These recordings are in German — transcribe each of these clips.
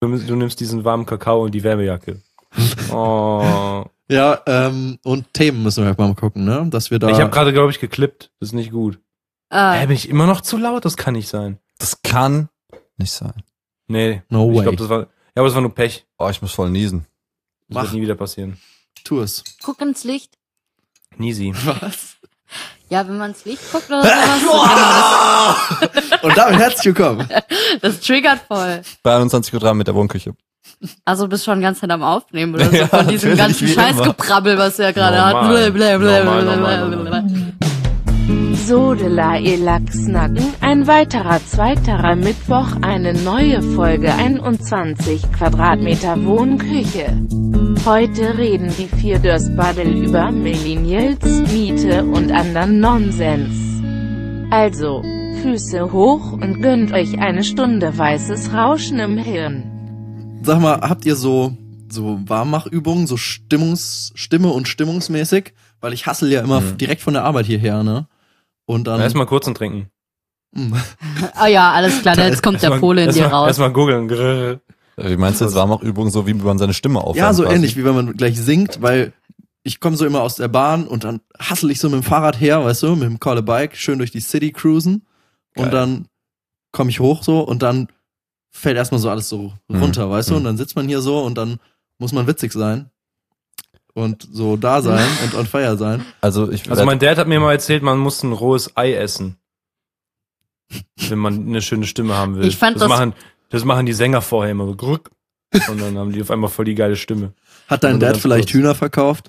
Du nimmst diesen warmen Kakao und die Wärmejacke. Oh. Ja, und Themen müssen wir mal gucken, ne? Dass wir da. Ich habe gerade, glaube ich, geklippt. Das ist nicht gut. Bin ich immer noch zu laut? Das kann nicht sein. Das kann nicht sein. Nee. No way. Ich glaube, aber das war nur Pech. Oh, ich muss voll niesen. Das wird nie wieder passieren. Tu es. Guck ins Licht. Niesi. Was? Ja, wenn man ins Licht guckt oder sowas. Und damit herzlich willkommen. Das triggert voll. Bei 21:03 Uhr mit der Wohnküche. Also bist schon ganz Zeit am Aufnehmen oder so Ja, von diesem natürlich, ganzen wie Scheißgeprabbel, was er gerade Normal. hat. Blablabla. Normal. Sodela ihr Lachsnacken, ein weiterer zweiterer Mittwoch, eine neue Folge 21 Quadratmeter Wohnküche. Heute reden die 4 Dörsbaddel über Millennials, Miete und anderen Nonsens. Also, Füße hoch und gönnt euch eine Stunde weißes Rauschen im Hirn. Sag mal, habt ihr so Warmmachübungen, so Stimme- und stimmungsmäßig? Weil ich hassel ja immer direkt von der Arbeit hierher, ne? Und dann. Erstmal kurz und trinken. Ah ja, alles klar, jetzt kommt der Pole in dir raus. Erstmal googeln. Wie meinst du jetzt Warmachübung, so wie man seine Stimme aufwärmt? Ja, so quasi? ähnlich, wie wenn man gleich singt, weil ich komme so immer aus der Bahn und dann hassel ich so mit dem Fahrrad her, weißt du, mit dem Call a Bike, schön durch die City cruisen. Geil. Und dann komme ich hoch so und dann fällt erstmal so alles so runter, weißt du, und dann sitzt man hier so und dann muss man witzig sein und so da sein und on fire sein. Also mein Dad hat mir mal erzählt, man muss ein rohes Ei essen, wenn man eine schöne Stimme haben will. Ich fand das machen die Sänger vorher immer so grück und dann haben die auf einmal voll die geile Stimme. Hat dein Oder Dad ganz vielleicht kurz. Hühner verkauft?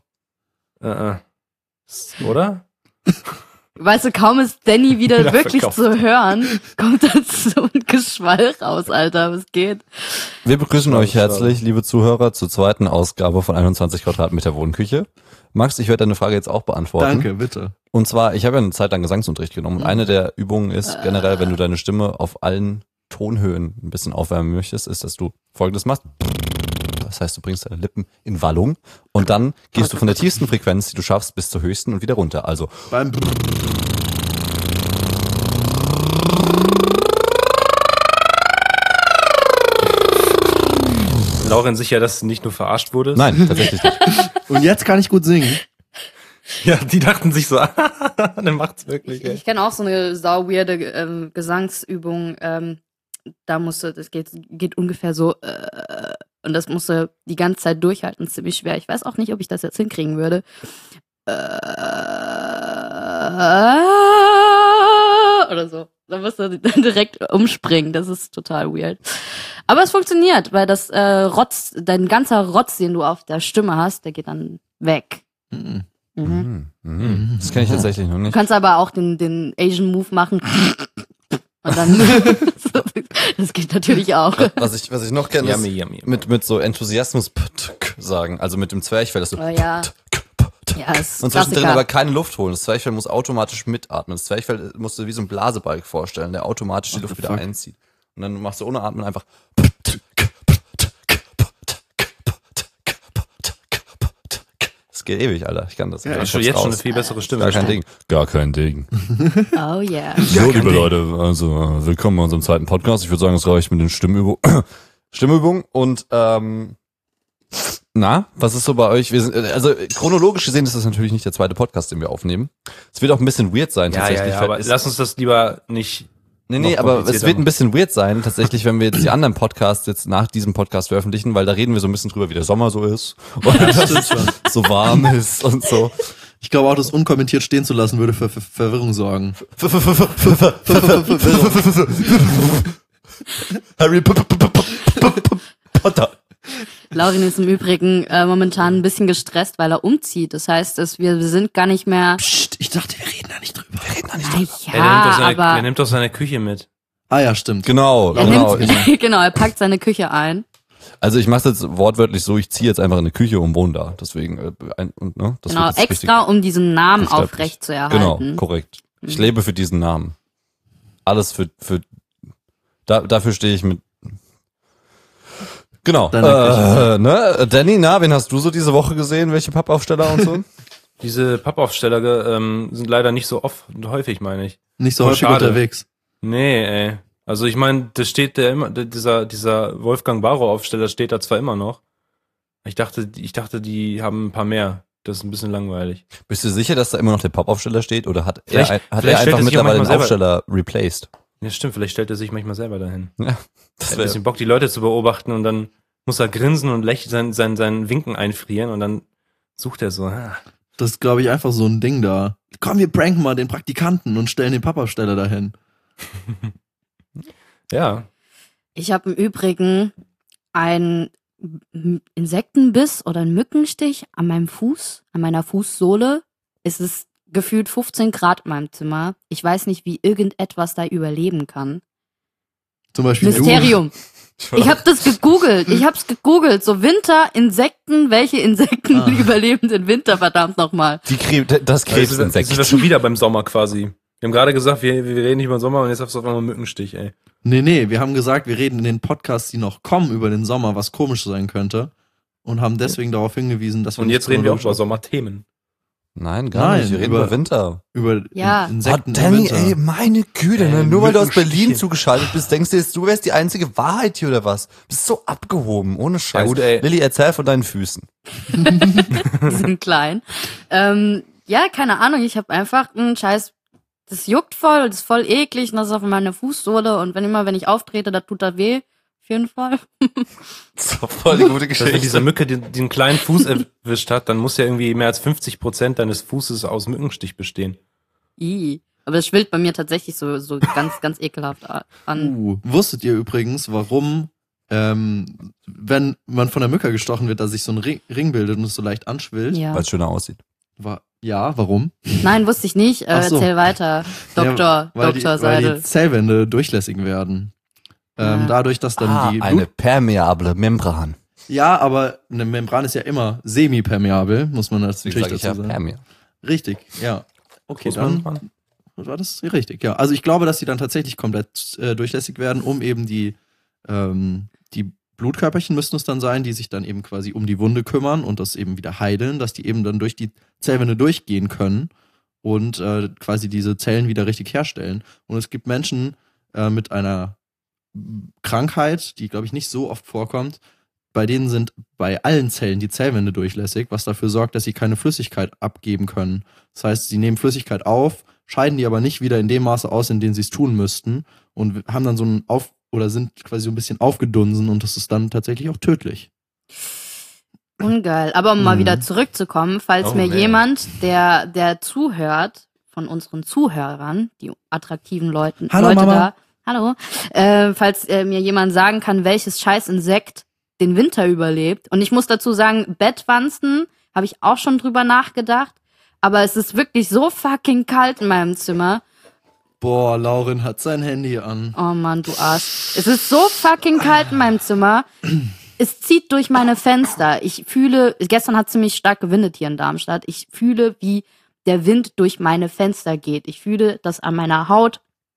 Oder? Weißt du, kaum ist Danny wieder Wieder wirklich verkauft. zu hören, kommt da so ein Geschwall raus, Alter, was geht? Wir begrüßen Schade, euch herzlich, liebe Zuhörer, zur zweiten Ausgabe von 21 Quadratmeter Wohnküche. Max, ich werde deine Frage jetzt auch beantworten. Danke, bitte. Und zwar, ich habe ja eine Zeit lang Gesangsunterricht genommen und eine der Übungen ist generell, wenn du deine Stimme auf allen Tonhöhen ein bisschen aufwärmen möchtest, ist, dass du Folgendes machst. Das heißt, du bringst deine Lippen in Wallung und dann gehst du von der tiefsten Frequenz, die du schaffst, bis zur höchsten und wieder runter. Also Beim Lauren sicher, dass du nicht nur verarscht wurdest? nein, tatsächlich nicht. Und jetzt kann ich gut singen. Ja, die dachten sich so, dann macht's wirklich. Ey. Ich kenne auch so eine sau weirde Gesangsübung, das geht ungefähr so, und das musst du die ganze Zeit durchhalten, ziemlich schwer. Ich weiß auch nicht, ob ich das jetzt hinkriegen würde. Oder so. Da musst du direkt umspringen. Das ist total weird. Aber es funktioniert, weil das dein ganzer Rotz, den du auf der Stimme hast, der geht dann weg. Mhm. Das kenne ich tatsächlich noch Du nicht. kannst aber auch den Asian Move machen. Und dann, das geht natürlich auch. Was ich noch kenne, ist Yummy. mit so Enthusiasmus sagen, also mit dem Zwerchfell, dass du Oh ja. Ja, ist und zwischendrin Klassiker. aber keine Luft holen. Das Zwerchfell muss automatisch mitatmen. Das Zwerchfell musst du wie so ein Blasebalg vorstellen, der automatisch die What Luft the wieder fuck? einzieht. Und dann machst du ohne Atmen einfach. Das geht ewig, Alter. Ich kann das. Ja, Ich Ich schon hab's jetzt schon eine raus. viel bessere Stimme. Gar kein Ding. Gar kein Ding. Oh yeah. So, liebe Leute, also willkommen bei unserem zweiten Podcast. Ich würde sagen, es reicht mit den Stimmübungen und na, was ist so bei euch? Also chronologisch gesehen ist das natürlich nicht der zweite Podcast, den wir aufnehmen. Es wird auch ein bisschen weird sein tatsächlich. aber lass uns das lieber nicht. Nee, noch aber es komplizierter wird ein machen. bisschen weird sein, tatsächlich, wenn wir jetzt die anderen Podcasts jetzt nach diesem Podcast veröffentlichen, weil da reden wir so ein bisschen drüber, wie der Sommer so ist und so warm ist und so. Ich glaube auch, das unkommentiert stehen zu lassen, würde für Verwirrung sorgen. Harry Potter. Laurin ist im Übrigen momentan ein bisschen gestresst, weil er umzieht. Das heißt, wir sind gar nicht mehr. Psst, ich dachte, wir reden da nicht drüber. Er nimmt doch seine Küche mit. Ah ja, stimmt. Genau. Genau, er packt seine Küche ein. Also ich mache jetzt wortwörtlich so, ich ziehe jetzt einfach in eine Küche und wohne da. Deswegen, das Genau, wird jetzt extra, richtig, um diesen Namen richtig aufrecht zu erhalten. Genau, korrekt. Ich lebe für diesen Namen. Alles dafür stehe ich mit. Genau. Ne? Danny, wen hast du so diese Woche gesehen? Welche Pappaufsteller und so? Diese Pappaufsteller sind leider nicht so häufig, meine ich. Nicht so Oh, häufig schade. unterwegs. Nee, ey. Also ich meine, das steht der immer, dieser Wolfgang Barrow-Aufsteller steht da zwar immer noch. Ich dachte, die haben ein paar mehr. Das ist ein bisschen langweilig. Bist du sicher, dass da immer noch der Pop-Aufsteller steht oder hat er Vielleicht einfach stellt er sich mittlerweile auch den manchmal Aufsteller replaced? Ja, stimmt, vielleicht stellt er sich manchmal selber dahin. Ja, Er das hat ein wäre bisschen Bock, die Leute zu beobachten und dann muss er grinsen und lächeln, sein Winken einfrieren und dann sucht er so. Das ist, glaube ich, einfach so ein Ding da. Komm, wir pranken mal den Praktikanten und stellen den Pappaufsteller dahin. Ja. Ich habe im Übrigen einen Insektenbiss oder einen Mückenstich an meinem Fuß, an meiner Fußsohle. Es ist gefühlt 15 Grad in meinem Zimmer. Ich weiß nicht, wie irgendetwas da überleben kann. Zum Beispiel Mysterium. Ich habe das gegoogelt. So Winterinsekten. Welche Insekten überleben den Winter, verdammt nochmal? das Krebsinsekt. Sind wir schon wieder beim Sommer quasi. Wir haben gerade gesagt, wir reden nicht über den Sommer und jetzt hast du auf einmal einen Mückenstich, ey. Nee, wir haben gesagt, wir reden in den Podcasts, die noch kommen, über den Sommer, was komisch sein könnte. Und haben deswegen darauf hingewiesen, dass wir Und nicht jetzt reden wir auch über chronologisch Sommerthemen. Nein, gar nicht. Wir reden über Winter. über Ja. Insekten im Danny, Winter. ey, meine Güte, ne? Nur weil du aus Berlin Mückenstiche. zugeschaltet bist, denkst du jetzt, du wärst die einzige Wahrheit hier oder was? Bist so abgehoben, ohne Scheiß. Ja, gut, ey. Lilly, erzähl von deinen Füßen. Die sind klein. Ja, keine Ahnung. Ich habe einfach einen Scheiß. Das juckt voll, das ist voll eklig und das ist auf meiner Fußsohle und wenn ich auftrete, da tut das weh. Auf jeden Fall. Das war voll die gute Dass wenn diese Geschichte. Mücke den kleinen Fuß erwischt hat, dann muss ja irgendwie mehr als 50% deines Fußes aus Mückenstich bestehen. Aber das schwillt bei mir tatsächlich so ganz, ganz ekelhaft an. Wusstet ihr übrigens, warum, wenn man von der Mücke gestochen wird, da sich so ein Ring bildet und es so leicht anschwillt? Ja. Weil es schöner aussieht. Ja, warum? Nein, wusste ich nicht. Ach so. Erzähl weiter. Weil Dr. die Seidel. Zellwände durchlässig werden. Dadurch, dass dann die eine permeable Membran. Ja, aber eine Membran ist ja immer semipermeabel, muss man Deswegen natürlich sage ich dazu ja sagen. Permea. Richtig, ja. Okay, Muss dann man- war das richtig, ja. Also ich glaube, dass die dann tatsächlich komplett durchlässig werden, um eben die Blutkörperchen müssten es dann sein, die sich dann eben quasi um die Wunde kümmern und das eben wieder heilen, dass die eben dann durch die Zellwände durchgehen können und quasi diese Zellen wieder richtig herstellen. Und es gibt Menschen mit einer Krankheit, die, glaube ich, nicht so oft vorkommt, bei denen sind bei allen Zellen die Zellwände durchlässig, was dafür sorgt, dass sie keine Flüssigkeit abgeben können. Das heißt, sie nehmen Flüssigkeit auf, scheiden die aber nicht wieder in dem Maße aus, in dem sie es tun müssten und haben dann so einen oder sind quasi so ein bisschen aufgedunsen und das ist dann tatsächlich auch tödlich. Ungeil. Aber um mal wieder zurückzukommen, falls Oh, mir man. jemand, der zuhört, von unseren Zuhörern, die attraktiven Leute Hallo, Mama. da, hallo, falls mir jemand sagen kann, welches Scheißinsekt den Winter überlebt. Und ich muss dazu sagen, Bettwanzen habe ich auch schon drüber nachgedacht, aber es ist wirklich so fucking kalt in meinem Zimmer. Boah, Lauren hat sein Handy an. Oh Mann, du Arsch. Es ist so fucking kalt in meinem Zimmer. Es zieht durch meine Fenster. Ich fühle, gestern hat es ziemlich stark gewindet hier in Darmstadt. Ich fühle, wie der Wind durch meine Fenster geht. Ich fühle, dass an meiner Haut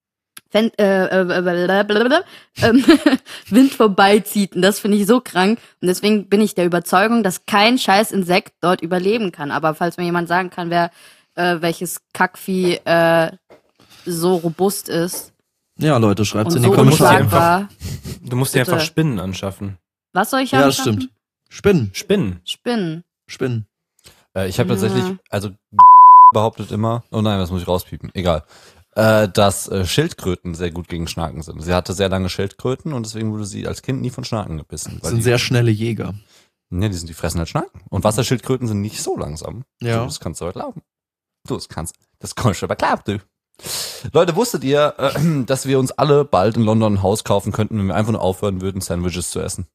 Wind vorbeizieht. Und das finde ich so krank. Und deswegen bin ich der Überzeugung, dass kein scheiß Insekt dort überleben kann. Aber falls mir jemand sagen kann, welches Kackvieh so robust ist Ja, Leute, schreibt's und in die so Kommentare. unschlagbar. Du musst dir Bitte. einfach Spinnen anschaffen. Was soll ich Ja, das anschaffen? stimmt. Spinnen. Spinnen. Ich habe Ja. tatsächlich, also behauptet immer, oh nein, das muss ich rauspiepen, egal, dass Schildkröten sehr gut gegen Schnaken sind. Sie hatte sehr lange Schildkröten und deswegen wurde sie als Kind nie von Schnaken gebissen. Das sind sehr schnelle Jäger. Die fressen halt Schnaken. Und Wasserschildkröten sind nicht so langsam. Ja. Das kannst du halt laufen. Das kommst du aber klar, du. Leute, wusstet ihr, dass wir uns alle bald in London ein Haus kaufen könnten, wenn wir einfach nur aufhören würden, Sandwiches zu essen?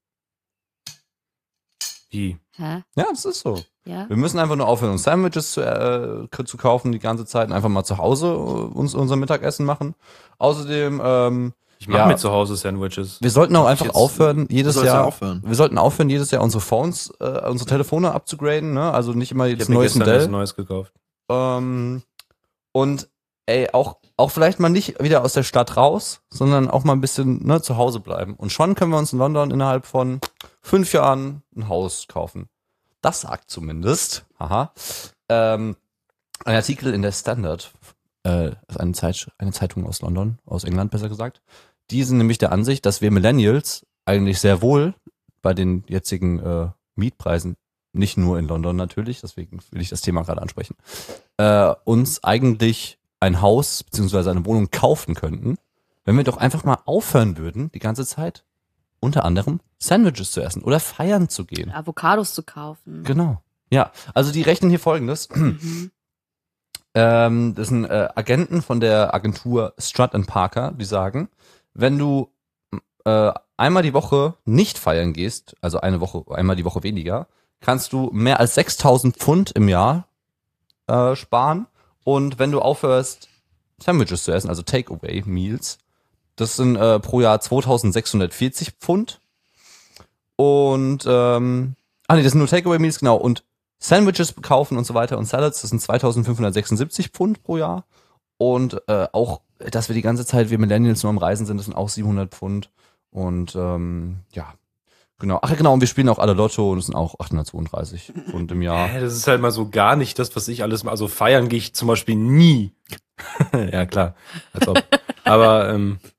Wie? Hä? Ja, das ist so. Ja? Wir müssen einfach nur aufhören, uns Sandwiches zu kaufen die ganze Zeit und einfach mal zu Hause uns unser Mittagessen machen. Außerdem, Ich mache Ja. mir zu Hause Sandwiches. wir sollten auch Darf ich einfach jetzt- aufhören, jedes sollst ja Jahr. aufhören. Wir sollten aufhören, jedes Jahr unsere Phones, unsere Telefone abzugraden, ne? Also nicht immer Ich das habe mir neue gestern was Modell. Neues gekauft. Und auch vielleicht mal nicht wieder aus der Stadt raus, sondern auch mal ein bisschen zu Hause bleiben. Und schon können wir uns in London innerhalb von 5 Jahren ein Haus kaufen. Das sagt zumindest, ein Artikel in der Standard, ist eine Zeitung aus London, aus England besser gesagt, die sind nämlich der Ansicht, dass wir Millennials eigentlich sehr wohl bei den jetzigen Mietpreisen, nicht nur in London natürlich, deswegen will ich das Thema gerade ansprechen, uns eigentlich ein Haus bzw. eine Wohnung kaufen könnten, wenn wir doch einfach mal aufhören würden, die ganze Zeit unter anderem Sandwiches zu essen oder feiern zu gehen. Avocados zu kaufen. Genau. Ja, also die rechnen hier Folgendes. Das sind Agenten von der Agentur Strutt & Parker, die sagen, wenn du einmal die Woche nicht feiern gehst, also einmal die Woche weniger, kannst du mehr als 6.000 Pfund im Jahr sparen. Und wenn du aufhörst, Sandwiches zu essen, also Takeaway-Meals, das sind pro Jahr 2.640 Pfund. Und, das sind nur Takeaway-Meals, genau. Und Sandwiches kaufen und so weiter und Salads, das sind 2.576 Pfund pro Jahr. Und auch, dass wir die ganze Zeit, wir Millennials nur am Reisen sind, das sind auch 700 Pfund. Und ja, genau. Ach ja, genau, und wir spielen auch alle Lotto und das sind auch 832 Pfund im Jahr. Das ist halt mal so gar nicht das, was ich alles mal, also feiern gehe ich zum Beispiel nie. Ja, klar. Als ob. Aber,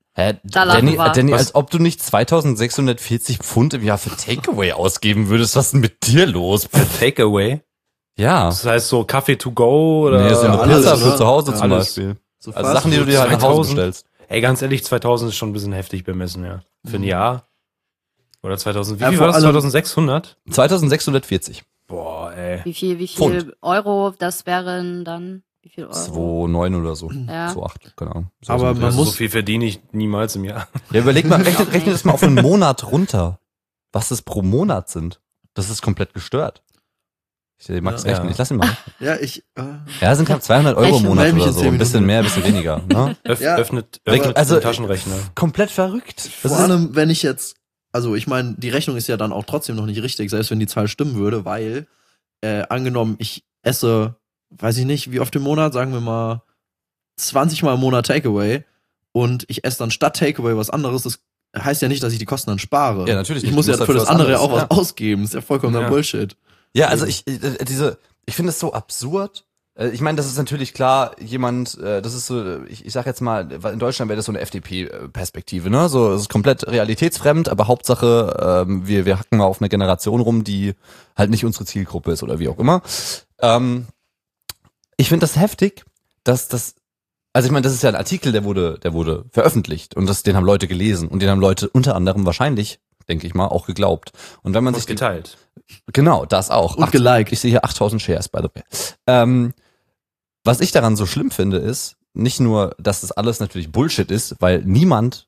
Danny, als ob du nicht 2.640 Pfund im Jahr für Takeaway ausgeben würdest. Was ist denn mit dir los? für Takeaway? Ja. Das heißt so Kaffee to go oder? Nee, so eine alles, Pizza ne? für zu Hause zum Alles. Beispiel. So Also Sachen, die du dir halt nach Hause 2000. bestellst. Ey, ganz ehrlich, 2000 ist schon ein bisschen heftig bemessen, ja. Für ein Jahr. Oder 2000, wie Ja, viel vor war das? allem- 2600? 2.640. Boah, ey. Wie viel Pfund. Euro, das wären dann, wie viel Euro? 2,9 oder so. Ja. 2,8, keine Ahnung. So Aber so man viel. muss- So viel verdiene ich niemals im Jahr. Ja, überleg mal, Auch rechne das mal auf einen Monat runter. Was das pro Monat sind. Das ist komplett gestört. Ich mag es Ja. rechnen. Ich lass ihn mal. Ja, ich. Ja, sind knapp 200 Euro im Rechnen. Monat Meld mich oder in so. 10 Ein bisschen Minuten. mehr, ein bisschen weniger. Ne? Ja, Öffnet also- den Taschenrechner. Komplett verrückt. Das Vor ist, allem, wenn ich jetzt, also ich meine, die Rechnung ist ja dann auch trotzdem noch nicht richtig, selbst wenn die Zahl stimmen würde, weil angenommen, ich esse, weiß ich nicht, wie oft im Monat, sagen wir mal 20 Mal im Monat Takeaway und ich esse dann statt Takeaway was anderes, das heißt ja nicht, dass ich die Kosten dann spare. Ja, natürlich Ich nicht. muss Du ja musst für halt das für was andere ja auch anderes, was ausgeben, ist ja vollkommener Ja. Bullshit. ja, also ich finde es so absurd. Ich meine, das ist natürlich klar, das ist so, ich sag jetzt mal, in Deutschland wäre das so eine FDP-Perspektive, ne? So, es ist komplett realitätsfremd, aber Hauptsache, wir hacken mal auf eine Generation rum, die halt nicht unsere Zielgruppe ist oder wie auch immer. Ich finde das heftig, also ich meine, das ist ja ein Artikel, der wurde veröffentlicht und den haben Leute gelesen und den haben Leute unter anderem wahrscheinlich, denke ich mal, auch geglaubt. Und wenn man Und sich geteilt. Genau, das auch. Und geliked. Ich sehe hier 8.000 Shares, by the way. Was ich daran so schlimm finde, ist nicht nur, dass das alles natürlich Bullshit ist, weil niemand,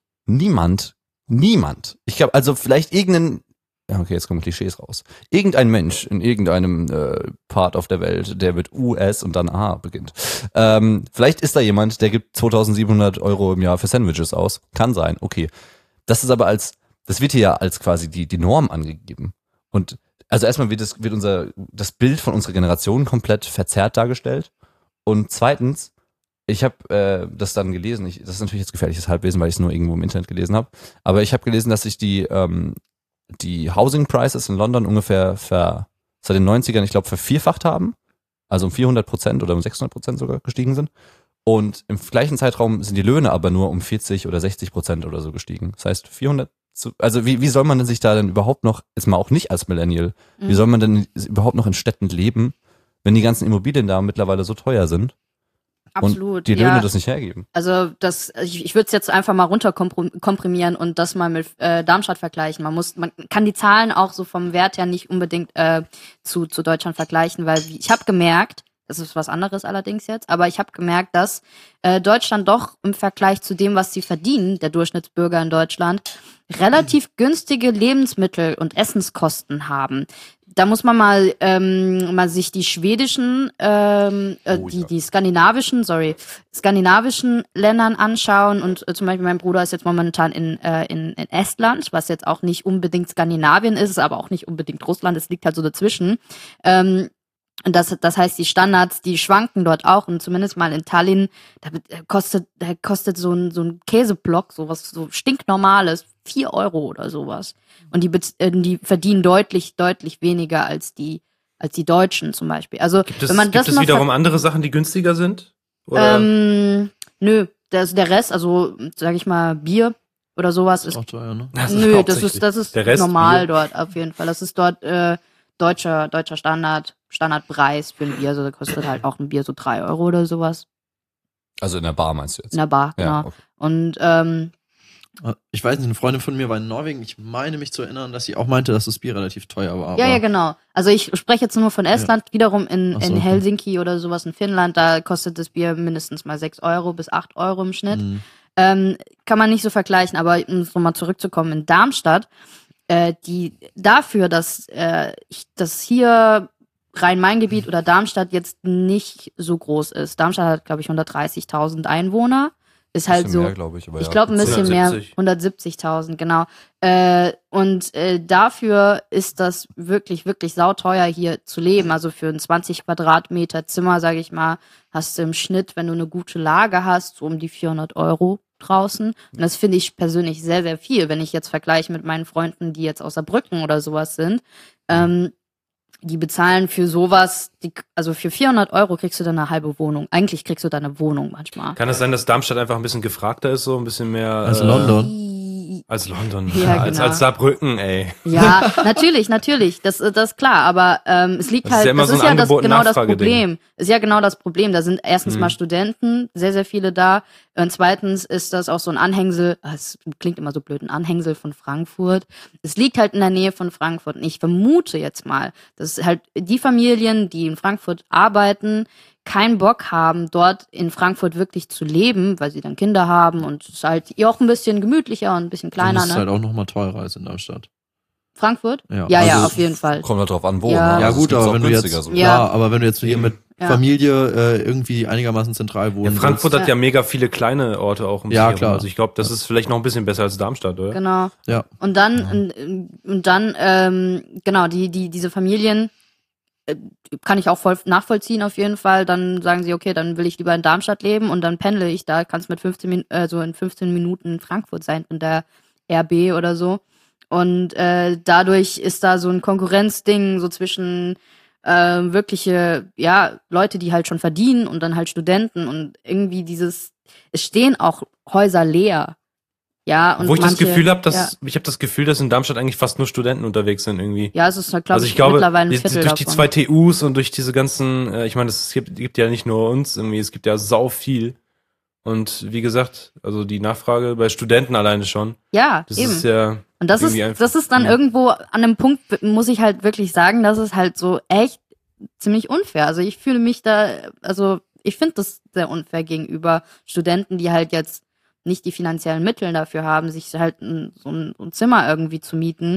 ich glaube, also vielleicht ja, okay, jetzt kommen Klischees raus. Irgendein Mensch in irgendeinem Part auf der Welt, der mit US und dann A beginnt. Vielleicht ist da jemand, der gibt 2.700 Euro im Jahr für Sandwiches aus. Kann sein, okay. Das ist aber das wird hier ja als quasi die Norm angegeben. Und also erstmal wird das Bild von unserer Generation komplett verzerrt dargestellt. Und zweitens, ich habe das dann gelesen, das ist natürlich jetzt gefährliches Halbwissen, weil ich es nur irgendwo im Internet gelesen habe, aber ich habe gelesen, dass sich die Housing Prices in London ungefähr seit den 90ern, ich glaube, vervierfacht haben, also um 400% oder um 600% sogar gestiegen sind. Und im gleichen Zeitraum sind die Löhne aber nur um 40 oder 60% oder so gestiegen. Das heißt, 400 also wie soll man denn sich da denn überhaupt noch, ist man auch nicht als Millennial, wie soll man denn überhaupt noch in Städten leben, wenn die ganzen Immobilien da mittlerweile so teuer sind Absolut. und die Löhne ja. das nicht hergeben? Also ich würde es jetzt einfach mal runter komprimieren und das mal mit Darmstadt vergleichen. Man kann die Zahlen auch so vom Wert her nicht unbedingt zu Deutschland vergleichen, weil ich habe gemerkt, das ist was anderes allerdings jetzt, aber ich habe gemerkt, dass Deutschland doch im Vergleich zu dem, was sie verdienen, der Durchschnittsbürger in Deutschland, relativ günstige Lebensmittel und Essenskosten haben. Da muss man mal sich die schwedischen, die skandinavischen Ländern anschauen und zum Beispiel mein Bruder ist jetzt momentan in Estland, was jetzt auch nicht unbedingt Skandinavien ist, aber auch nicht unbedingt Russland, es liegt halt so dazwischen. Das heißt, die Standards, die schwanken dort auch und zumindest mal in Tallinn, da kostet so ein Käseblock, sowas so stinknormales, 4 Euro oder sowas. Und die verdienen deutlich weniger als die Deutschen zum Beispiel. Also Gibt es mal wiederum andere Sachen, die günstiger sind? Oder? nö, der Rest, also sag ich mal Bier, oder sowas Ist ist. auch teuer, ne? Das Nö, hauptsächlich. das ist Der Rest normal Bier. dort auf jeden Fall. Das ist dort deutscher Standardpreis für ein Bier. Also da kostet halt auch ein Bier so 3 Euro oder sowas. Also in der Bar meinst du jetzt? In der Bar, genau. Ja, okay. Und Ich weiß nicht, eine Freundin von mir war in Norwegen. Ich meine mich zu erinnern, dass sie auch meinte, dass das Bier relativ teuer war. ja, aber- genau. Also ich spreche jetzt nur von Estland, wiederum in, Ach so, in okay. Helsinki oder sowas in Finnland, da kostet das Bier mindestens mal 6 Euro bis 8 Euro im Schnitt. Mhm. Kann man nicht so vergleichen, aber um so mal zurückzukommen, in Darmstadt, die dafür, dass das hier Rhein-Main-Gebiet oder Darmstadt jetzt nicht so groß ist. Darmstadt hat, glaube ich, 130.000 Einwohner. Ist halt Bisschen so. mehr, glaube ich. Aber Ich ja. glaube ein bisschen mehr, 170. 170.000, genau. Und dafür ist das wirklich, wirklich sauteuer hier zu leben. Also für ein 20 Quadratmeter Zimmer, sage ich mal, hast du im Schnitt, wenn du eine gute Lage hast, so um die 400 Euro draußen. Und das finde ich persönlich sehr, sehr viel, wenn ich jetzt vergleiche mit meinen Freunden, die jetzt aus Saarbrücken oder sowas sind. Die bezahlen für sowas, also für 400 Euro kriegst du dann eine halbe Wohnung. Eigentlich kriegst du da eine Wohnung manchmal. Kann es sein, dass Darmstadt einfach ein bisschen gefragter ist, so ein bisschen mehr Also London. als London? Ja, als, genau. als Saarbrücken, ey. Ja, natürlich, das ist klar, aber es liegt Das ist halt, ja immer das so ist ein ja das, Angebot- und genau das Nachfrageding. Problem. Ist ja genau das Problem. Da sind erstens mal Studenten, sehr, sehr viele da. Und zweitens ist das auch so ein Anhängsel, es klingt immer so blöd, ein Anhängsel von Frankfurt. Es liegt halt in der Nähe von Frankfurt. Und ich vermute jetzt mal, dass halt die Familien, die in Frankfurt arbeiten, keinen Bock haben, dort in Frankfurt wirklich zu leben, weil sie dann Kinder haben und es ist halt auch ein bisschen gemütlicher und ein bisschen Und kleiner, das ist ne? halt auch nochmal teurer als in Darmstadt. Frankfurt? Ja. Ja, Also auf jeden Fall. Kommt halt drauf an, wo. Ja. Ne? Ja Also gut, es gibt's aber auch wenn du günstiger jetzt, sogar. ja, aber wenn du jetzt hier mit Ja. Familie irgendwie einigermaßen zentral Ja, wohnen Frankfurt Ja. hat ja mega viele kleine Orte auch um Ja, sich herum. klar. Also ich glaube, das ist vielleicht noch ein bisschen besser als Darmstadt, oder? Genau. Ja. Und dann, genau, diese Familien kann ich auch voll nachvollziehen auf jeden Fall. Dann sagen sie, okay, dann will ich lieber in Darmstadt leben und dann pendle ich da, kannst mit 15 Minuten in Frankfurt sein in der RB oder so. Und dadurch ist da so ein Konkurrenzding so zwischen wirkliche, ja, Leute, die halt schon verdienen und dann halt Studenten und irgendwie es stehen auch Häuser leer. Ja, und Wo ich das manche- Gefühl habe, ja. ich habe das Gefühl, dass in Darmstadt eigentlich fast nur Studenten unterwegs sind irgendwie. Ja, es ist, glaube Also ich, ich glaube, mittlerweile ein die, Viertel durch die davon. 2 TUs und durch diese ganzen, ich meine, es gibt ja nicht nur uns irgendwie, es gibt ja sau viel. Und wie gesagt, also die Nachfrage bei Studenten alleine schon, Ja, das eben. ist ja Und das irgendwie einfach- ist dann ja. irgendwo an einem Punkt, muss ich halt wirklich sagen, das ist halt so echt ziemlich unfair. Also ich fühle mich da, also ich finde das sehr unfair gegenüber Studenten, die halt jetzt nicht die finanziellen Mittel dafür haben, sich halt so ein Zimmer irgendwie zu mieten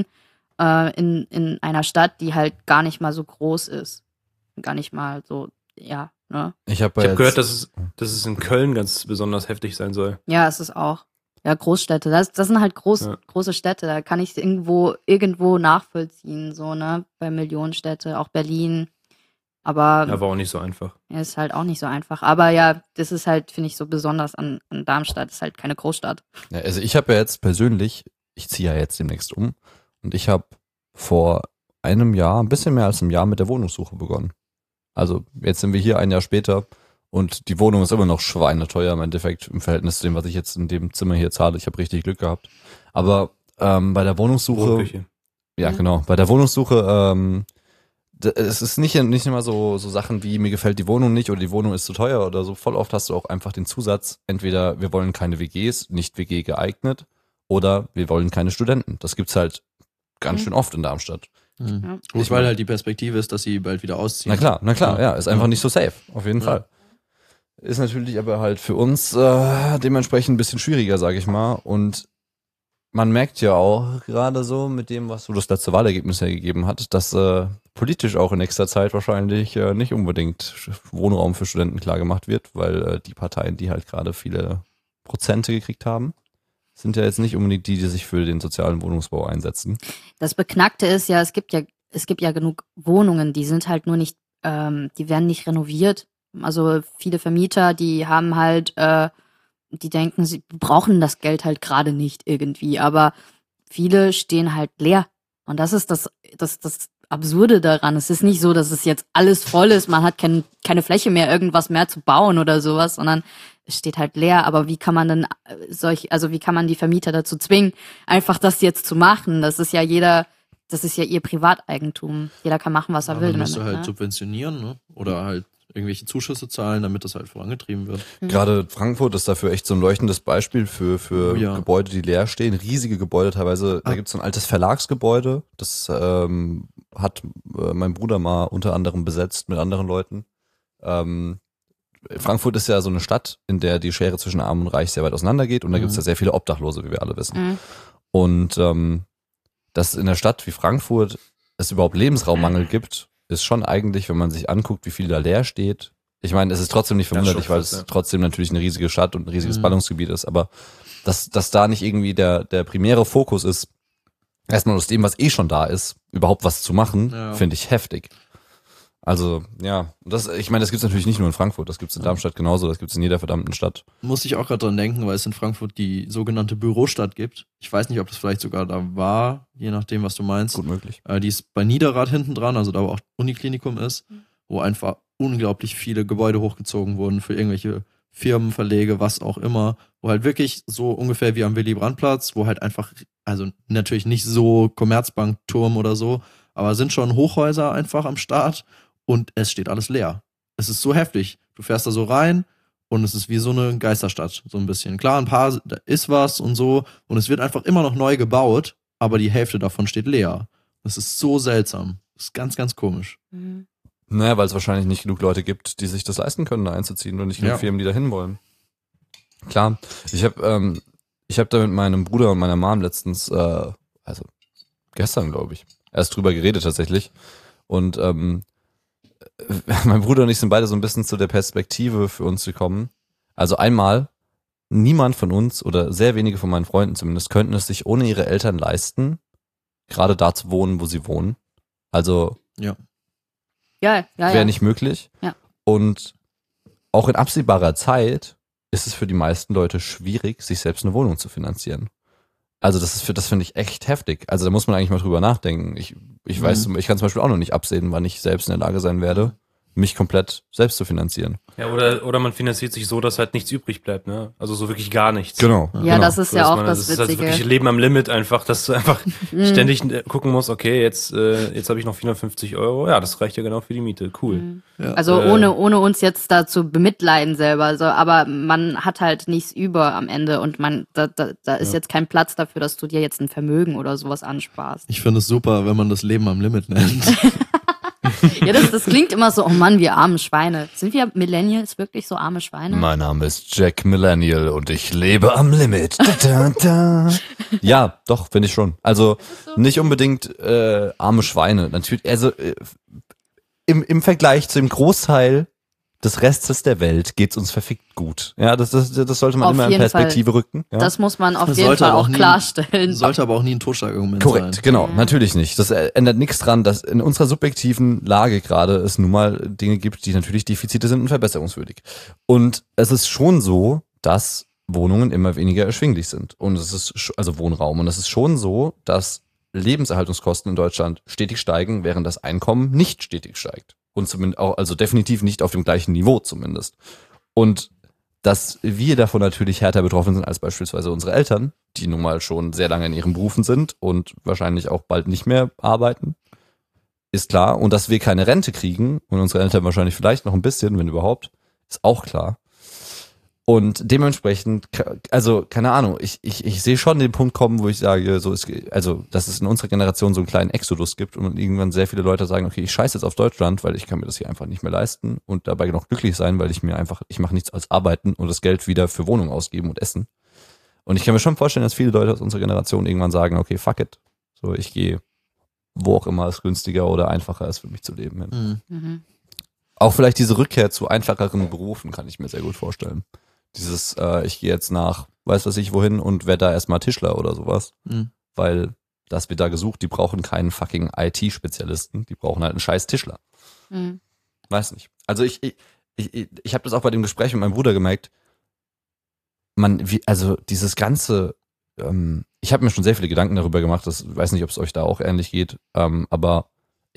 in einer Stadt, die halt gar nicht mal so groß ist. Gar nicht mal so, ja, ne? Ich habe Ich habe gehört, dass es in Köln ganz besonders heftig sein soll. Ja, es ist auch. Ja, Großstädte. Das sind halt große Städte. Da kann ich es irgendwo nachvollziehen, so, ne? Bei Millionenstädte, auch Berlin. Aber Ja, war auch nicht so einfach. ja, ist halt auch nicht so einfach. Aber ja, das ist halt, finde ich, so besonders an Darmstadt. Ist halt keine Großstadt. Ja, also ich habe ja jetzt persönlich, ich ziehe ja jetzt demnächst um und ich habe vor einem Jahr, ein bisschen mehr als einem Jahr mit der Wohnungssuche begonnen. Also jetzt sind wir hier ein Jahr später und die Wohnung ist immer noch schweineteuer im Endeffekt im Verhältnis zu dem, was ich jetzt in dem Zimmer hier zahle. Ich habe richtig Glück gehabt. Aber bei der Wohnungssuche, Wohnküche. ja genau, bei der Wohnungssuche, es ist nicht immer so Sachen wie, mir gefällt die Wohnung nicht oder die Wohnung ist zu teuer oder so. Voll oft hast du auch einfach den Zusatz, entweder wir wollen keine WGs, nicht WG geeignet, oder wir wollen keine Studenten. Das gibt's halt ganz schön oft in Darmstadt. Mhm. Ja. Gut, weil halt die Perspektive ist, dass sie bald wieder ausziehen. Na klar, ja, ist einfach Ja. nicht so safe, auf jeden Ja. Fall. Ist natürlich aber halt für uns dementsprechend ein bisschen schwieriger, sage ich mal. Und man merkt ja auch gerade so mit dem, was so das letzte Wahlergebnis hergegeben hat, dass politisch auch in nächster Zeit wahrscheinlich nicht unbedingt Wohnraum für Studenten klargemacht wird, weil die Parteien, die halt gerade viele Prozente gekriegt haben, sind ja jetzt nicht unbedingt die sich für den sozialen Wohnungsbau einsetzen. Das Beknackte ist ja, es gibt ja genug Wohnungen, die sind halt nur nicht, die werden nicht renoviert. Also viele Vermieter, die haben halt, die denken, sie brauchen das Geld halt gerade nicht irgendwie, aber viele stehen halt leer. Und das ist das Absurde daran. Es ist nicht so, dass es jetzt alles voll ist, man hat keine Fläche mehr, irgendwas mehr zu bauen oder sowas, sondern es steht halt leer. Aber wie kann man denn wie kann man die Vermieter dazu zwingen, einfach das jetzt zu machen? Das ist ja ihr Privateigentum. Jeder kann machen, was er will. Man müsste damit, halt subventionieren, ne? Oder halt irgendwelche Zuschüsse zahlen, damit das halt vorangetrieben wird. Gerade Frankfurt ist dafür echt so ein leuchtendes Beispiel für Ja. Gebäude, die leer stehen. Riesige Gebäude teilweise. Da gibt's so ein altes Verlagsgebäude. Das hat mein Bruder mal unter anderem besetzt mit anderen Leuten. Frankfurt ist ja so eine Stadt, in der die Schere zwischen Arm und Reich sehr weit auseinandergeht. Und da gibt's ja sehr viele Obdachlose, wie wir alle wissen. Mhm. Und dass in einer Stadt wie Frankfurt es überhaupt Lebensraummangel gibt, ist schon eigentlich, wenn man sich anguckt, wie viel da leer steht. Ich meine, es ist trotzdem nicht verwunderlich, schon weil krass, es ja. trotzdem natürlich eine riesige Stadt und ein riesiges Ballungsgebiet ist, aber dass da nicht irgendwie der primäre Fokus ist, erstmal aus dem, was schon da ist, überhaupt was zu machen, Ja. finde ich heftig. Also, ja, ich meine, das gibt's natürlich nicht nur in Frankfurt, das gibt's in Darmstadt genauso, das gibt's in jeder verdammten Stadt. Muss ich auch gerade dran denken, weil es in Frankfurt die sogenannte Bürostadt gibt. Ich weiß nicht, ob das vielleicht sogar da war, je nachdem, was du meinst. Gut möglich. Die ist bei Niederrad hinten dran, also da wo auch Uniklinikum ist, wo einfach unglaublich viele Gebäude hochgezogen wurden für irgendwelche Firmen, Verlege, was auch immer, wo halt wirklich so ungefähr wie am Willy-Brandt-Platz, wo halt einfach, also natürlich nicht so Commerzbank-Turm oder so, aber sind schon Hochhäuser einfach am Start und es steht alles leer. Es ist so heftig. Du fährst da so rein und es ist wie so eine Geisterstadt, so ein bisschen. Klar, da ist was und so und es wird einfach immer noch neu gebaut, aber die Hälfte davon steht leer. Das ist so seltsam. Das ist ganz, ganz komisch. Mhm. Naja, weil es wahrscheinlich nicht genug Leute gibt, die sich das leisten können, da einzuziehen und nicht genug Ja. Firmen, die da hin wollen. Klar, ich hab da mit meinem Bruder und meiner Mom letztens, also gestern, glaube ich, erst drüber geredet tatsächlich. Und mein Bruder und ich sind beide so ein bisschen zu der Perspektive für uns gekommen. Also einmal, niemand von uns oder sehr wenige von meinen Freunden zumindest könnten es sich ohne ihre Eltern leisten, gerade da zu wohnen, wo sie wohnen. Also Ja. wäre nicht möglich. Ja. Und auch in absehbarer Zeit ist es für die meisten Leute schwierig, sich selbst eine Wohnung zu finanzieren. Also das finde ich echt heftig. Also da muss man eigentlich mal drüber nachdenken. Ich weiß, ich kann zum Beispiel auch noch nicht absehen, wann ich selbst in der Lage sein werde, mich komplett selbst zu finanzieren. Ja, oder man finanziert sich so, dass halt nichts übrig bleibt, ne? Also so wirklich gar nichts. Genau. Ja, das ist So, ja dass auch man- das ist halt Witzige. wirklich Leben am Limit einfach, dass du einfach ständig gucken musst, okay, jetzt habe ich noch 450 Euro. Ja, das reicht ja genau für die Miete. Cool. Also ohne uns jetzt da zu bemitleiden selber, also, aber man hat halt nichts über am Ende und da ist jetzt kein Platz dafür, dass du dir jetzt ein Vermögen oder sowas ansparst. Ich finde es super, wenn man das Leben am Limit nennt. Ja, das klingt immer so, oh Mann, wir arme Schweine. Sind wir Millennials wirklich so arme Schweine? Mein Name ist Jack Millennial und ich lebe am Limit. Da, da, da. Ja, doch, finde ich schon. Also nicht unbedingt arme Schweine. Natürlich, also im Vergleich zu dem Großteil des Restes der Welt geht's uns verfickt gut. Ja, das sollte man Auf immer in jeden Perspektive rücken. Ja? Das muss man auf Das jeden sollte Fall aber auch auch nie- klarstellen. Sollte aber auch nie ein Totschlagargument Korrekt, sein. genau, natürlich nicht. Das ändert nichts dran, dass in unserer subjektiven Lage gerade es nun mal Dinge gibt, die natürlich Defizite sind und verbesserungswürdig. Und es ist schon so, dass Wohnungen immer weniger erschwinglich sind. Und es ist, also Wohnraum. Und es ist schon so, dass Lebenserhaltungskosten in Deutschland stetig steigen, während das Einkommen nicht stetig steigt. Und zumindest auch, also definitiv nicht auf dem gleichen Niveau zumindest. Und dass wir davon natürlich härter betroffen sind als beispielsweise unsere Eltern, die nun mal schon sehr lange in ihren Berufen sind und wahrscheinlich auch bald nicht mehr arbeiten, ist klar. Und dass wir keine Rente kriegen und unsere Eltern wahrscheinlich vielleicht noch ein bisschen, wenn überhaupt, ist auch klar. Und dementsprechend, also keine Ahnung, ich sehe schon den Punkt kommen, wo ich sage, so ist, also dass es in unserer Generation so einen kleinen Exodus gibt und irgendwann sehr viele Leute sagen, okay, ich scheiße jetzt auf Deutschland, weil ich kann mir das hier einfach nicht mehr leisten und dabei noch glücklich sein, weil ich mache nichts als arbeiten und das Geld wieder für Wohnung ausgeben und essen. Und ich kann mir schon vorstellen, dass viele Leute aus unserer Generation irgendwann sagen, okay, fuck it, so ich gehe wo auch immer es günstiger oder einfacher ist für mich zu leben hin. Mhm. Auch vielleicht diese Rückkehr zu einfacheren Berufen kann ich mir sehr gut vorstellen. Dieses, ich gehe jetzt nach, weiß was ich wohin und werde da erstmal Tischler oder sowas. Mhm. Weil das wird da gesucht, die brauchen keinen fucking IT-Spezialisten, die brauchen halt einen scheiß Tischler. Mhm. Weiß nicht. Also ich habe das auch bei dem Gespräch mit meinem Bruder gemerkt, also dieses ganze, ich habe mir schon sehr viele Gedanken darüber gemacht, das weiß nicht, ob es euch da auch ähnlich geht, aber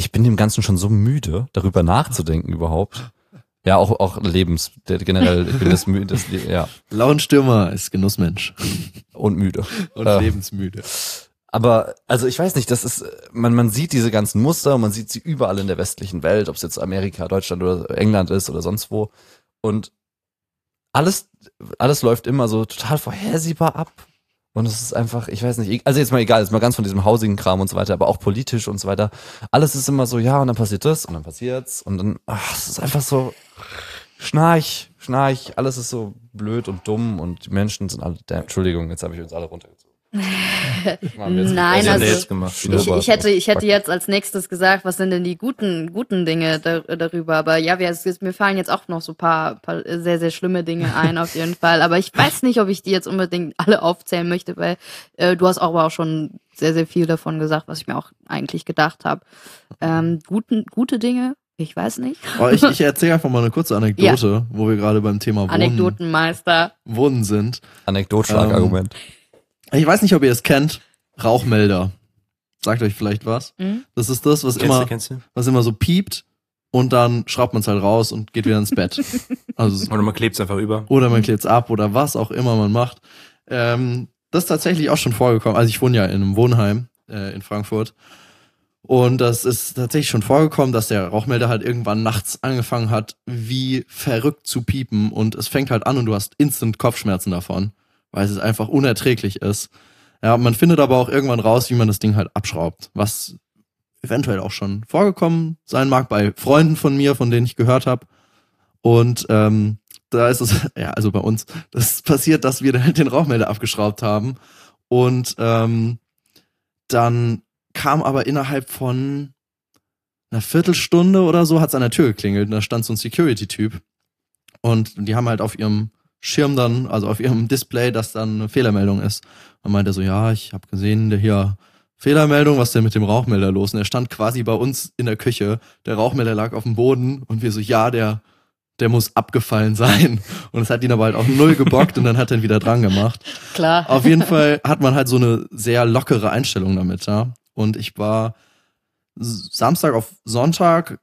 ich bin dem Ganzen schon so müde, darüber nachzudenken überhaupt. Ja, auch generell, ich bin das müde, ja. Lauenstürmer ist Genussmensch. Und müde. Und lebensmüde. Aber, also ich weiß nicht, das ist, man sieht diese ganzen Muster, man sieht sie überall in der westlichen Welt, ob es jetzt Amerika, Deutschland oder England ist oder sonst wo. Und alles läuft immer so total vorhersehbar ab. Und es ist einfach, ich weiß nicht, also jetzt mal egal, jetzt mal ganz von diesem Housing-Kram und so weiter, aber auch politisch und so weiter. Alles ist immer so, ja, und dann passiert das und dann passiert's und dann, es ist einfach so Schnarch, alles ist so blöd und dumm und die Menschen sind alle, Entschuldigung, jetzt habe ich uns alle runtergezogen. Nein, also jetzt gemacht. ich hätte jetzt als nächstes gesagt, was sind denn die guten Dinge darüber, aber ja, mir fallen jetzt auch noch so paar sehr, sehr schlimme Dinge ein, auf jeden Fall, aber ich weiß nicht, ob ich die jetzt unbedingt alle aufzählen möchte, weil du hast aber auch schon sehr, sehr viel davon gesagt, was ich mir auch eigentlich gedacht habe. Gute Dinge? Ich weiß nicht. Ich erzähle einfach mal eine kurze Anekdote, wo wir gerade beim Thema Anekdotenmeister. Wohnen sind. Anekdotschlagargument. Ich weiß nicht, ob ihr es kennt. Rauchmelder. Sagt euch vielleicht was. Das ist das, was immer so piept und dann schraubt man es halt raus und geht wieder ins Bett. Also, oder man klebt es einfach über. Oder man klebt es ab oder was auch immer man macht. Das ist tatsächlich auch schon vorgekommen. Also ich wohne ja in einem Wohnheim in Frankfurt. Und das ist tatsächlich schon vorgekommen, dass der Rauchmelder halt irgendwann nachts angefangen hat, wie verrückt zu piepen. Und es fängt halt an und du hast instant Kopfschmerzen davon, weil es einfach unerträglich ist. Ja, man findet aber auch irgendwann raus, wie man das Ding halt abschraubt, was eventuell auch schon vorgekommen sein mag bei Freunden von mir, von denen ich gehört habe. Und da ist es, ja, also bei uns, das ist passiert, dass wir halt den Rauchmelder abgeschraubt haben und dann kam aber innerhalb von einer Viertelstunde oder so, hat es an der Tür geklingelt und da stand so ein Security-Typ und die haben halt auf ihrem Schirm dann, also auf ihrem Display, dass dann eine Fehlermeldung ist. Man meinte so, ja, ich habe gesehen, der hier Fehlermeldung, was ist denn mit dem Rauchmelder los? Und er stand quasi bei uns in der Küche, der Rauchmelder lag auf dem Boden und wir so, ja, der muss abgefallen sein. Und es hat ihn aber halt auch null gebockt und dann hat er ihn wieder dran gemacht. Klar. Auf jeden Fall hat man halt so eine sehr lockere Einstellung damit, ja. Und ich war Samstag auf Sonntag,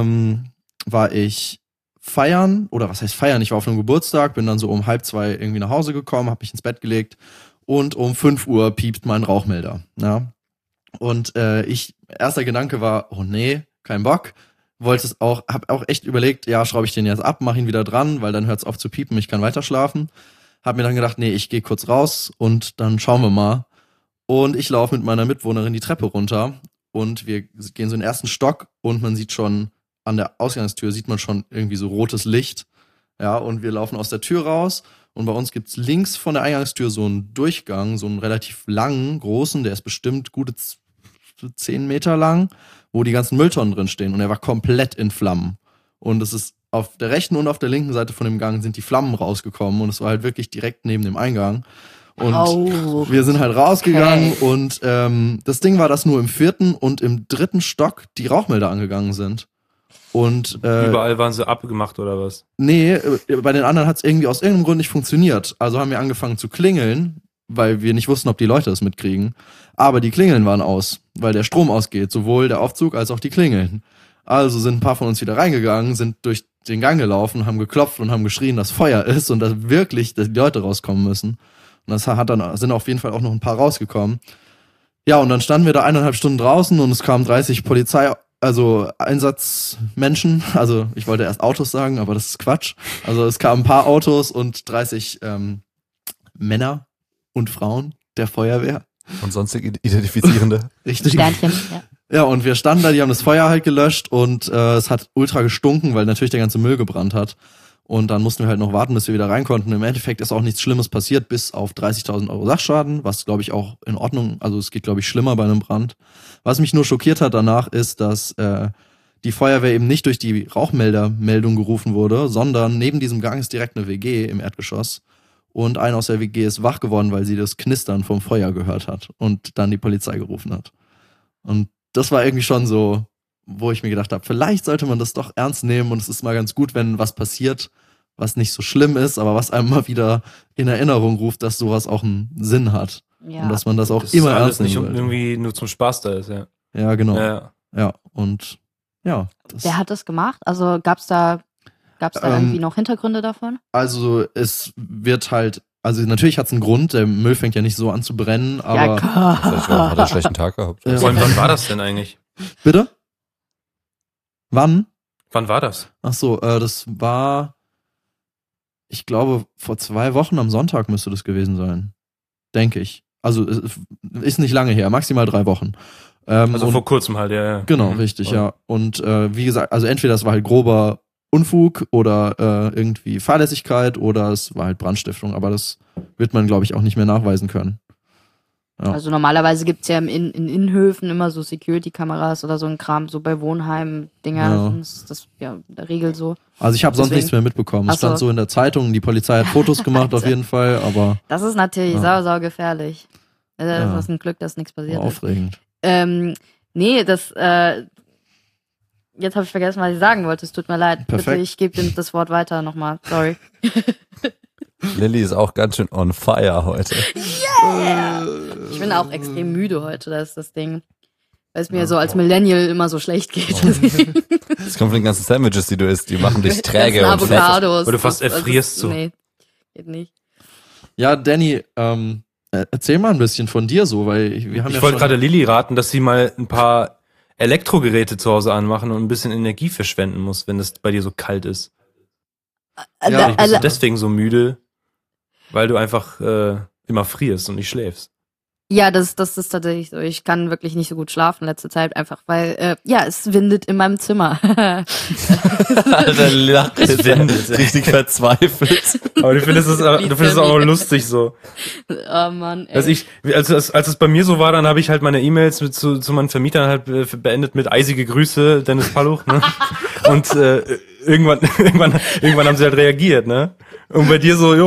war ich feiern, oder was heißt feiern? Ich war auf einem Geburtstag, bin dann so um 1:30 irgendwie nach Hause gekommen, hab mich ins Bett gelegt und um 5 Uhr piept mein Rauchmelder, ja. Und erster Gedanke war, oh nee, kein Bock. Hab auch echt überlegt, ja, schraube ich den jetzt ab, mach ihn wieder dran, weil dann hört's auf zu piepen, ich kann weiter schlafen. Hab mir dann gedacht, nee, ich gehe kurz raus und dann schauen wir mal. Und ich laufe mit meiner Mitwohnerin die Treppe runter und wir gehen so in den ersten Stock und man sieht schon, an der Ausgangstür sieht man schon irgendwie so rotes Licht. Ja, und wir laufen aus der Tür raus und bei uns gibt's links von der Eingangstür so einen Durchgang, so einen relativ langen, großen, der ist bestimmt gute 10 Meter lang, wo die ganzen Mülltonnen drin stehen und er war komplett in Flammen. Und es ist auf der rechten und auf der linken Seite von dem Gang sind die Flammen rausgekommen und es war halt wirklich direkt neben dem Eingang. Und wir sind halt rausgegangen und das Ding war, dass nur im 4. und im 3. Stock die Rauchmelder angegangen sind. Und überall waren sie abgemacht oder was? Nee, bei den anderen hat es irgendwie aus irgendeinem Grund nicht funktioniert. Also haben wir angefangen zu klingeln, weil wir nicht wussten, ob die Leute das mitkriegen. Aber die Klingeln waren aus, weil der Strom ausgeht, sowohl der Aufzug als auch die Klingeln. Also sind ein paar von uns wieder reingegangen, sind durch den Gang gelaufen, haben geklopft und haben geschrien, dass Feuer ist und dass die Leute rauskommen müssen. Und das sind auf jeden Fall auch noch ein paar rausgekommen. Ja, und dann standen wir da 1,5 Stunden draußen und es kamen 30 Einsatzmenschen. Also ich wollte erst Autos sagen, aber das ist Quatsch. Also es kamen ein paar Autos und 30 Männer und Frauen der Feuerwehr. Und sonstige Identifizierende. Richtig. Sternchen, ja. Ja, und wir standen da, die haben das Feuer halt gelöscht und es hat ultra gestunken, weil natürlich der ganze Müll gebrannt hat. Und dann mussten wir halt noch warten, bis wir wieder rein konnten. Im Endeffekt ist auch nichts Schlimmes passiert, bis auf 30.000 Euro Sachschaden, was, glaube ich, auch in Ordnung, also es geht, glaube ich, schlimmer bei einem Brand. Was mich nur schockiert hat danach, ist, dass die Feuerwehr eben nicht durch die Rauchmeldermeldung gerufen wurde, sondern neben diesem Gang ist direkt eine WG im Erdgeschoss. Und eine aus der WG ist wach geworden, weil sie das Knistern vom Feuer gehört hat und dann die Polizei gerufen hat. Und das war irgendwie schon so, wo ich mir gedacht habe, vielleicht sollte man das doch ernst nehmen und es ist mal ganz gut, wenn was passiert, was nicht so schlimm ist, aber was einem mal wieder in Erinnerung ruft, dass sowas auch einen Sinn hat. Ja. Und dass man das auch Das immer ist alles ernst nehmen nicht sollte. irgendwie nur zum Spaß da ist, ja. Ja, genau. Ja. Ja, und ja. Wer hat das gemacht? Also gab's da irgendwie noch Hintergründe davon? Also es wird halt, also natürlich hat es einen Grund, der Müll fängt ja nicht so an zu brennen, aber... Vielleicht hat er einen schlechten Tag gehabt. Ja. Vor allem, wann war das denn eigentlich? Bitte? Wann? Wann war das? Ach so, das war, ich glaube, vor 2 Wochen am Sonntag müsste das gewesen sein. Denke ich. Also es ist nicht lange her, maximal 3 Wochen. Also und, vor kurzem halt, ja. Genau, richtig, ja. Und wie gesagt, also entweder das war halt grober Unfug oder irgendwie Fahrlässigkeit oder es war halt Brandstiftung, aber das wird man, glaube ich, auch nicht mehr nachweisen können. Ja. Also normalerweise gibt's ja in Innenhöfen immer so Security-Kameras oder so ein Kram, so bei Wohnheim-Dinger. Ja. Ist das ja in der Regel so. Also ich habe sonst Deswegen- nichts mehr mitbekommen. Es Ach so. stand so in der Zeitung, die Polizei hat Fotos gemacht auf jeden Fall, aber Das ist natürlich Ja. sau gefährlich. Das Ja. ist ein Glück, dass nichts passiert ist. aufregend. Nee, jetzt habe ich vergessen, was ich sagen wollte. Es tut mir leid. Perfekt. Bitte, ich gebe dir das Wort weiter nochmal. Sorry. Lilly ist auch ganz schön on fire heute. Ich bin auch extrem müde heute, das ist das Ding. Weil es mir so als Millennial immer so schlecht geht. Das kommt von den ganzen Sandwiches, die du isst. Die machen dich träge Ganzen und fett. Avocados. Weil du fast Das- erfrierst so. Nee, geht nicht. Ja, Danny, erzähl mal ein bisschen von dir so, weil wir haben Ich ja wollte schon... gerade Lilly raten, dass sie mal ein paar Elektrogeräte zu Hause anmachen und ein bisschen Energie verschwenden muss, wenn es bei dir so kalt ist. Vielleicht bist du deswegen so müde, weil du einfach immer frierst und nicht schläfst. Ja, das ist tatsächlich so. Ich kann wirklich nicht so gut schlafen letzte Zeit, einfach weil, es windet in meinem Zimmer. Alter, lacht Es windet. richtig verzweifelt. Aber du findest es auch noch lustig so. Oh Mann, ey. Also als es bei mir so war, dann habe ich halt meine E-Mails zu meinen Vermietern halt beendet mit eisige Grüße, Dennis Palluch, ne? Und irgendwann haben sie halt reagiert, ne? Und bei dir so,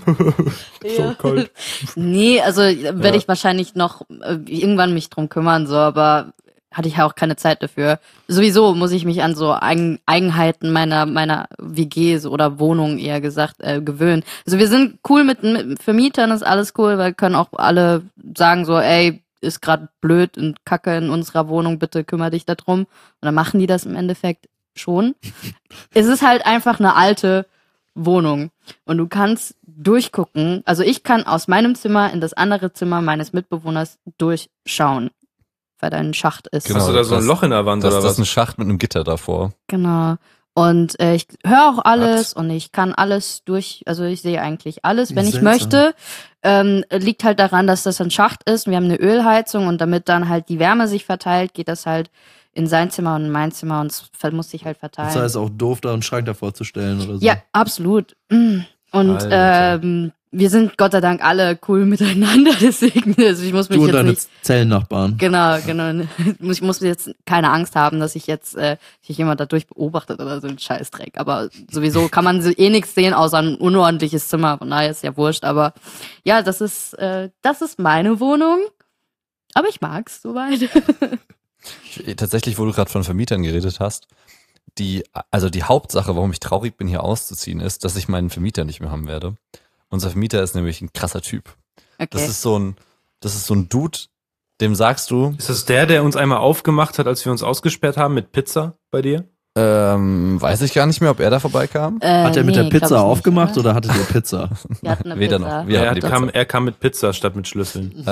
so kalt. Nee, also werde ich wahrscheinlich noch irgendwann mich drum kümmern, so, aber hatte ich ja auch keine Zeit dafür. Sowieso muss ich mich an so Eigenheiten meiner WG so, oder Wohnung eher gesagt gewöhnen. Also wir sind cool mit Vermietern, ist alles cool, weil können auch alle sagen so, ey, ist gerade blöd und Kacke in unserer Wohnung, bitte kümmere dich darum. Und dann machen die das im Endeffekt schon. Es ist halt einfach eine alte Wohnung und du kannst durchgucken. Also ich kann aus meinem Zimmer in das andere Zimmer meines Mitbewohners durchschauen, weil da ein Schacht ist. Genau. Hast du da so ein das- Loch in der Wand Das oder ist was? ein Schacht mit einem Gitter davor. Genau. Und ich höre auch alles und ich kann alles also ich sehe eigentlich alles, wenn ich Seltsam. möchte. Liegt halt daran, dass das ein Schacht ist. Wir haben eine Ölheizung und damit dann halt die Wärme sich verteilt, geht das halt in sein Zimmer und in mein Zimmer und es muss sich halt verteilen. Das heißt auch doof, da einen Schrank davor zu stellen oder so. Ja, absolut. Und Alter. wir sind Gott sei Dank alle cool miteinander, deswegen, also ich muss mich Du und jetzt deine nicht, Zellennachbarn. genau, ich muss jetzt keine Angst haben, dass ich jetzt sich jemand dadurch beobachtet oder so ein Scheißdreck. Aber sowieso kann man eh nichts sehen, außer ein unordentliches Zimmer, von daher ist ja wurscht. Aber ja, das ist meine Wohnung. Aber ich mag's soweit. Tatsächlich, wo du gerade von Vermietern geredet hast, die Hauptsache, warum ich traurig bin, hier auszuziehen, ist, dass ich meinen Vermieter nicht mehr haben werde. Unser Vermieter ist nämlich ein krasser Typ. Okay. Das ist so ein Dude, dem sagst du, Ist das der uns einmal aufgemacht hat, als wir uns ausgesperrt haben mit Pizza bei dir? weiß ich gar nicht mehr, ob er da vorbeikam. Hat er mit der nee, glaub Pizza ich nicht, aufgemacht oder hattet ihr Pizza? Wir hatten eine Weder Pizza. noch. Wir hatten die Er kam mit Pizza statt mit Schlüsseln.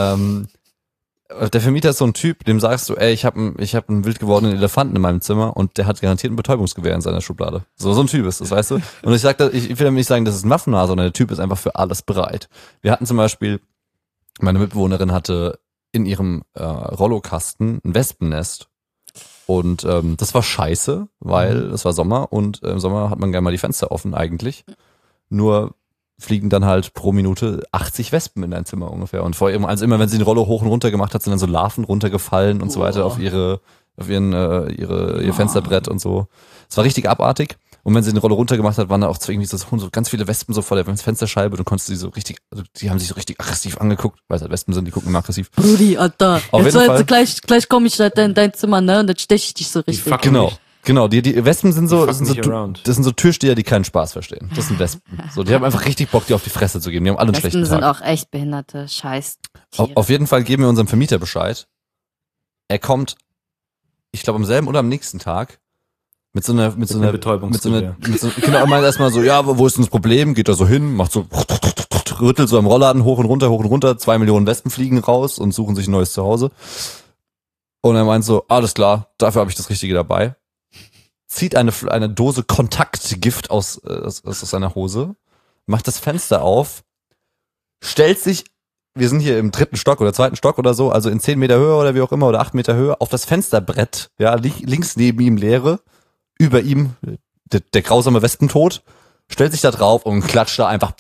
Der Vermieter ist so ein Typ, dem sagst du, ey, ich hab einen wild gewordenen Elefanten in meinem Zimmer und der hat garantiert ein Betäubungsgewehr in seiner Schublade. So ein Typ ist das, weißt du? Und ich will damit nicht sagen, das ist ein Waffennah, sondern der Typ ist einfach für alles bereit. Wir hatten zum Beispiel, meine Mitbewohnerin hatte in ihrem Rollokasten ein Wespennest. Und das war scheiße, weil es war Sommer und im Sommer hat man gerne mal die Fenster offen eigentlich. Nur fliegen dann halt pro Minute 80 Wespen in dein Zimmer ungefähr. Und immer, wenn sie den Rollo hoch und runter gemacht hat, sind dann so Larven runtergefallen und so weiter auf ihr Fensterbrett und so. Es war richtig abartig. Und wenn sie den Rollo runtergemacht hat, waren da auch irgendwie so ganz viele Wespen so vor der Fensterscheibe. Du konntest die so richtig, also die haben sich so richtig aggressiv angeguckt, weil es halt Wespen sind, die gucken immer aggressiv. Brudi, Alter, Auf jeden Fall. gleich komme ich in dein Zimmer, ne? Und dann stech ich dich so richtig. fuck Genau, die Wespen sind so, Die das sind so, fucken nicht around. das sind so Türsteher, die keinen Spaß verstehen. Das sind Wespen. So, die haben einfach richtig Bock, dir auf die Fresse zu geben. Die haben alle einen Wespen schlechten sind Tag. auch echt behinderte Scheiß. Auf jeden Fall geben wir unserem Vermieter Bescheid. Er kommt ich glaube am selben oder am nächsten Tag, mit so einer Betäubungsmittel. Genau, er meint erstmal so, ja, wo ist denn das Problem? Geht da so hin, macht so, rüttelt so am Rollladen hoch und runter, 2 Millionen Wespen fliegen raus und suchen sich ein neues Zuhause. Und er meint so, alles klar, dafür habe ich das Richtige dabei. Zieht eine Dose Kontaktgift aus seiner Hose, macht das Fenster auf, stellt sich, wir sind hier im 3. Stock oder 2. Stock oder so, also in 10 Meter Höhe oder wie auch immer, oder 8 Meter Höhe, auf das Fensterbrett, ja, links neben ihm Leere, über ihm der grausame Wespentod, stellt sich da drauf und klatscht da einfach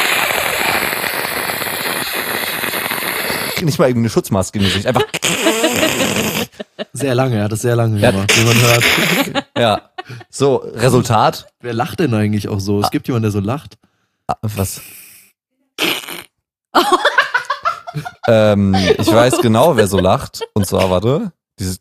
nicht mal irgendeine Schutzmaske in sich, einfach Sehr lange, er hat das sehr lange gemacht, wie man hört. ja. So, Resultat. Wer lacht denn eigentlich auch so? Es gibt jemanden, der so lacht. Was? Ich weiß genau, wer so lacht. Und zwar, warte, dieses.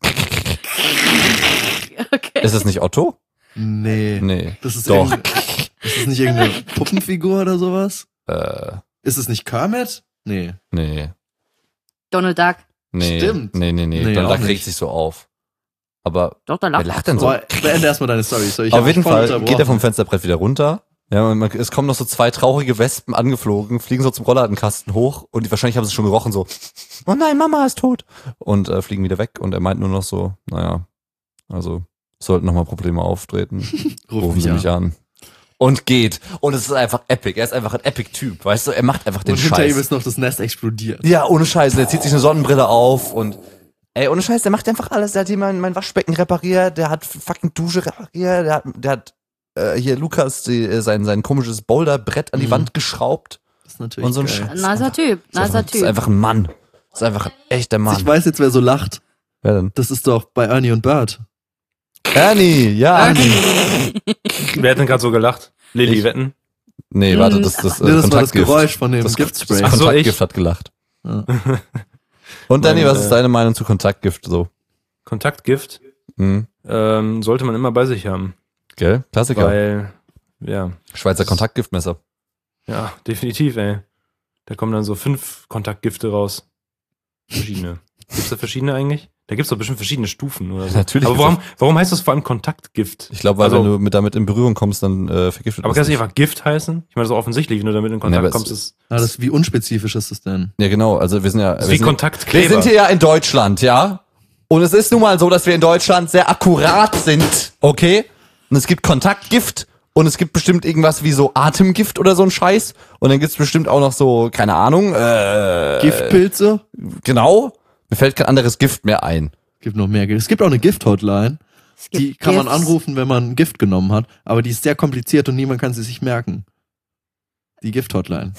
Okay. Ist es nicht Otto? Nee. Nee. Das ist Doch. Ist es nicht irgendeine Puppenfigur oder sowas? Äh, Ist es nicht Kermit? Nee. nee. Donald Duck. Nee. Stimmt. Nee. Nee, Donald auch Duck regt nicht. sich so auf. Aber Doch, da wer lacht lacht denn so? So, beende erstmal deine Story. Ich Auf hab jeden voll Fall unterbrochen. geht er vom Fensterbrett wieder runter. Ja, es kommen noch so 2 traurige Wespen angeflogen, fliegen so zum Rollladenkasten hoch und wahrscheinlich haben sie schon gerochen so, oh nein, Mama ist tot. Und fliegen wieder weg und er meint nur noch so, naja, also sollten nochmal Probleme auftreten, rufen Sie mich an. Und geht. Und es ist einfach epic. Er ist einfach ein Epic-Typ, weißt du? Er macht einfach den Und hinter ihm Scheiß. ist noch das Nest explodiert. Ja, ohne Scheiß. Er zieht sich eine Sonnenbrille auf und ohne Scheiß, der macht einfach alles. Der hat hier mein Waschbecken repariert, der hat fucking Dusche repariert, der hat hier Lukas sein komisches Boulderbrett an die Wand geschraubt. Das ist natürlich Und so ein geil. Scheiß. Nicer Typ. Das ist einfach ein Mann. Das ist einfach ein echter Ich Mann. weiß jetzt, wer so lacht. Wer denn? Das ist doch bei Ernie und Bert. Ernie, ja. Wer hat denn gerade so gelacht? Lilly, Ich. wetten? Nee, warte, das Nee, das war das Kontaktgift. Geräusch von dem Das Giftspray. Ach so, Kontaktgift ich. hat gelacht. Ja. Und Danny, Mein, was ist deine Meinung zu Kontaktgift so? Kontaktgift Hm? sollte man immer bei sich haben. Gell? Klassiker. Weil, ja, Schweizer Kontaktgiftmesser. ja, definitiv, ey. Da kommen dann so 5 Kontaktgifte raus. Verschiedene. Gibt's da verschiedene eigentlich? Da gibt's doch bestimmt verschiedene Stufen oder so. Natürlich Aber gibt's warum heißt das vor allem Kontaktgift? Ich glaube, weil Also- wenn du damit in Berührung kommst, dann vergiftet Aber das kann es nicht nicht. einfach Gift heißen? Ich meine, das ist offensichtlich, wenn du damit in Kontakt Nee, aber kommst, ist Ah, wie unspezifisch ist das denn? Ja, genau. Also wir sind ja. das ist wir wie sind, Kontaktkleber. wir sind hier ja in Deutschland, ja? Und es ist nun mal so, dass wir in Deutschland sehr akkurat sind, okay? Und es gibt Kontaktgift und es gibt bestimmt irgendwas wie so Atemgift oder so ein Scheiß. Und dann gibt's bestimmt auch noch so, keine Ahnung, Giftpilze? genau. Mir fällt kein anderes Gift mehr ein. Gibt noch mehr. Es gibt auch eine Gift-Hotline. Es gibt Die kann man Gifts. anrufen, wenn man Gift genommen hat. Aber die ist sehr kompliziert und niemand kann sie sich merken. Die Gift-Hotline.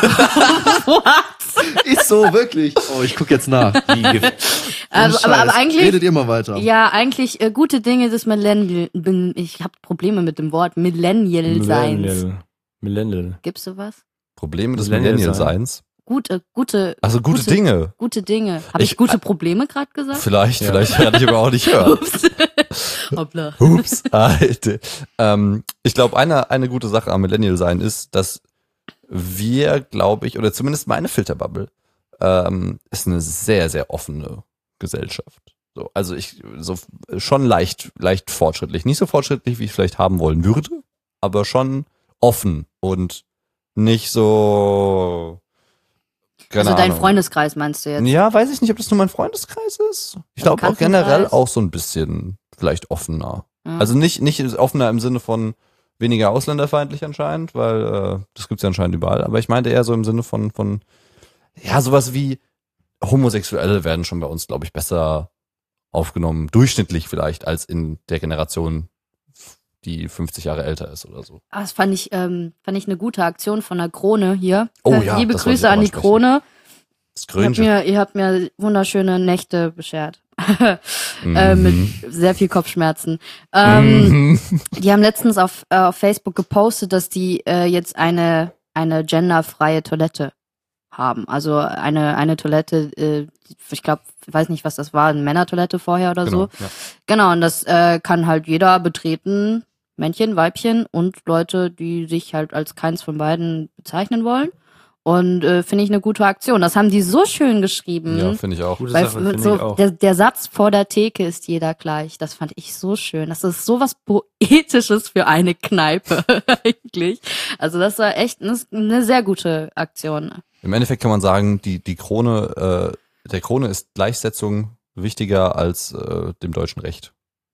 Ist so, wirklich. Oh, ich guck jetzt nach. Die Gift. Also, Ohne aber Scheiß. eigentlich, Redet ihr mal weiter. ja, eigentlich gute Dinge des Millennial. Ich habe Probleme mit dem Wort Millennial-Seins. Millennial. Gibt's sowas? Probleme des Millennial Millennial-Seins. Gute Also gute Dinge. Gute Dinge. Habe ich Ich- gute Probleme gerade gesagt? Vielleicht Ja. werde ich aber auch nicht hören. Ups. Hoppla. Ups, Alter. Ich glaube, eine gute Sache am Millennial sein ist, dass wir, glaube ich, oder zumindest meine Filterbubble, ist eine sehr, sehr offene Gesellschaft. So, also schon leicht fortschrittlich. Nicht so fortschrittlich, wie ich vielleicht haben wollen würde, aber schon offen und nicht so. Keine Also dein Ahnung. Freundeskreis meinst du jetzt? Ja, weiß ich nicht, ob das nur mein Freundeskreis ist. Ich glaube auch Bekanntenkreis? generell auch so ein bisschen vielleicht offener. Ja. Also nicht offener im Sinne von weniger ausländerfeindlich anscheinend, weil das gibt's ja anscheinend überall. Aber ich meinte eher so im Sinne von ja, sowas wie Homosexuelle werden schon bei uns, glaube ich, besser aufgenommen, durchschnittlich vielleicht, als in der Generation, die 50 Jahre älter ist oder so. Ah, das fand ich eine gute Aktion von der Krone hier. Oh ja, Liebe das wollte ich Grüße auch an die ansprechen. Krone. Das Ihr habt mir wunderschöne Nächte beschert. Mhm. Mit sehr viel Kopfschmerzen. Mhm. Die haben letztens auf Facebook gepostet, dass die jetzt eine genderfreie Toilette haben. Also eine Toilette, ich glaube, weiß nicht, was das war, eine Männertoilette vorher oder so. Ja. Genau, und das kann halt jeder betreten, Männchen, Weibchen und Leute, die sich halt als keins von beiden bezeichnen wollen. Und finde ich eine gute Aktion. Das haben die so schön geschrieben. Ja, finde ich auch. Gute Weil Sache, finde so ich auch. der Satz vor der Theke ist jeder gleich. Das fand ich so schön. Das ist sowas Poetisches für eine Kneipe eigentlich. Also das war echt eine sehr gute Aktion. Im Endeffekt kann man sagen, die Krone, der Krone ist Gleichsetzung wichtiger als dem deutschen Recht.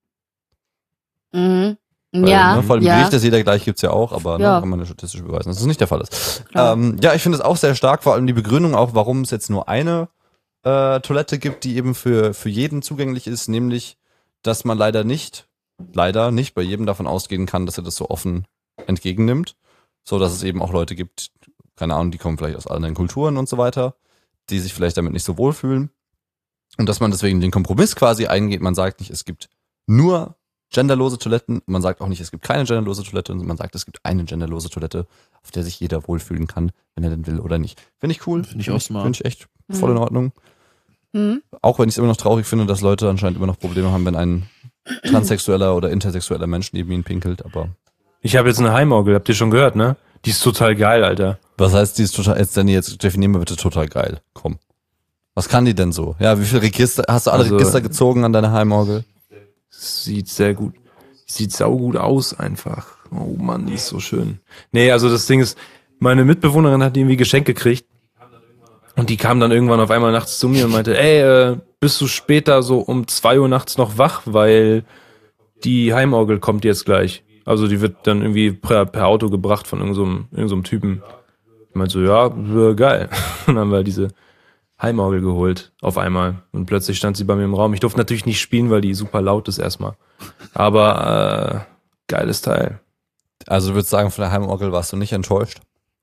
Mhm. Weil, Ja, ne, vor allem ja. Gericht ist jeder gleich, gibt's ja auch, aber Ja. ne, kann man ja statistisch beweisen, dass das nicht der Fall ist. Klar. Ja, ich finde es auch sehr stark, vor allem die Begründung auch, warum es jetzt nur eine Toilette gibt, die eben für jeden zugänglich ist, nämlich, dass man leider nicht bei jedem davon ausgehen kann, dass er das so offen entgegennimmt, so dass es eben auch Leute gibt, keine Ahnung, die kommen vielleicht aus anderen Kulturen und so weiter, die sich vielleicht damit nicht so wohlfühlen und dass man deswegen den Kompromiss quasi eingeht. Man sagt nicht, es gibt nur genderlose Toiletten, man sagt auch nicht, es gibt keine genderlose Toilette, und man sagt, es gibt eine genderlose Toilette, auf der sich jeder wohlfühlen kann, wenn er denn will oder nicht. Finde ich cool. Finde ich auch smart. Finde ich echt voll in Ordnung. Mhm. Auch wenn ich es immer noch traurig finde, dass Leute anscheinend immer noch Probleme haben, wenn ein transsexueller oder intersexueller Mensch neben ihnen pinkelt, aber Ich habe jetzt eine Heimorgel, habt ihr schon gehört, ne? Die ist total geil, Alter. was heißt, die ist total, jetzt definieren wir bitte total geil. Komm. Was kann die denn so? Ja, wie viele Register, hast du alle Also- Register gezogen an deiner Heimorgel? Sieht sehr gut. Sieht saugut aus einfach. Oh Mann, die ist so schön. Nee, also das Ding ist, meine Mitbewohnerin hat irgendwie Geschenk gekriegt. Und die kam dann irgendwann auf einmal nachts zu mir und meinte, ey, bist du später so um 2 Uhr nachts noch wach, weil die Heimorgel kommt jetzt gleich. Also die wird dann irgendwie per Auto gebracht von irgend so einem Typen. Ich meinte so, ja, geil. Und dann haben wir halt diese Heimorgel geholt auf einmal. Und plötzlich stand sie bei mir im Raum. Ich durfte natürlich nicht spielen, weil die super laut ist erstmal. Aber geiles Teil. Also du würdest sagen, von der Heimorgel warst du nicht enttäuscht?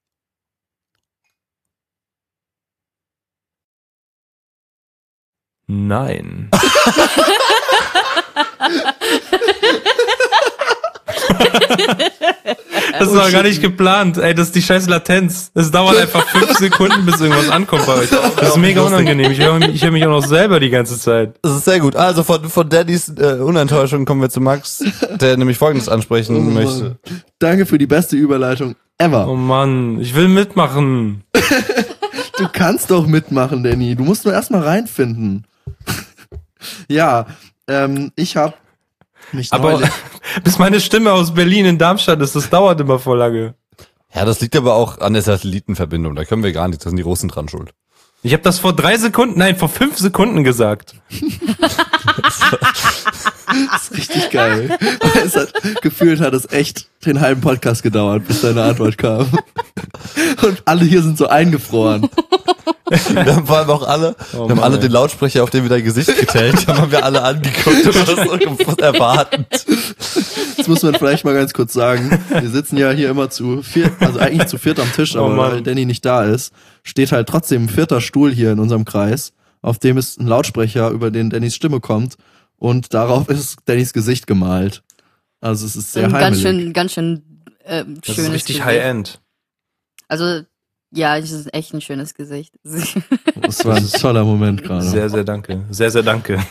Nein. Das war gar nicht geplant. Ey, das ist die scheiß Latenz. Es dauert einfach 5 Sekunden, bis irgendwas ankommt bei euch. Das ist mega unangenehm. Ich höre mich auch noch selber die ganze Zeit. Das ist sehr gut. Also von Daddys Unenttäuschung kommen wir zu Max, der nämlich Folgendes ansprechen möchte. Danke für die beste Überleitung ever. Oh Mann, ich will mitmachen. Du kannst doch mitmachen, Danny. Du musst nur erstmal reinfinden. Ja, ich habe mich Aber neulich... bis meine Stimme aus Berlin in Darmstadt ist, das dauert immer voll lange. Ja, das liegt aber auch an der Satellitenverbindung. Da können wir gar nicht, da sind die Russen dran schuld. Ich habe das vor 5 Sekunden gesagt. Das ist richtig geil. Gefühlt hat es echt den halben Podcast gedauert, bis deine Antwort kam. Und alle hier sind so eingefroren. Wir haben vor allem auch alle, wir haben alle den Lautsprecher, auf den wir dein Gesicht getellt haben, haben wir alle angeguckt und das so erwartend. Das muss man vielleicht mal ganz kurz sagen. Wir sitzen ja hier immer zu viert, also eigentlich zu viert am Tisch, Oh aber Mann. weil Danny nicht da ist, steht halt trotzdem ein 4. Stuhl hier in unserem Kreis, auf dem ist ein Lautsprecher, über den Dannys Stimme kommt und darauf ist Dannys Gesicht gemalt. Also es ist sehr Ein heimelig. ganz schön Das schönes ist richtig Gesicht. High-End. Also, ja, es ist echt ein schönes Gesicht. Das war ein toller Moment gerade. Sehr, sehr danke. Sehr, sehr danke.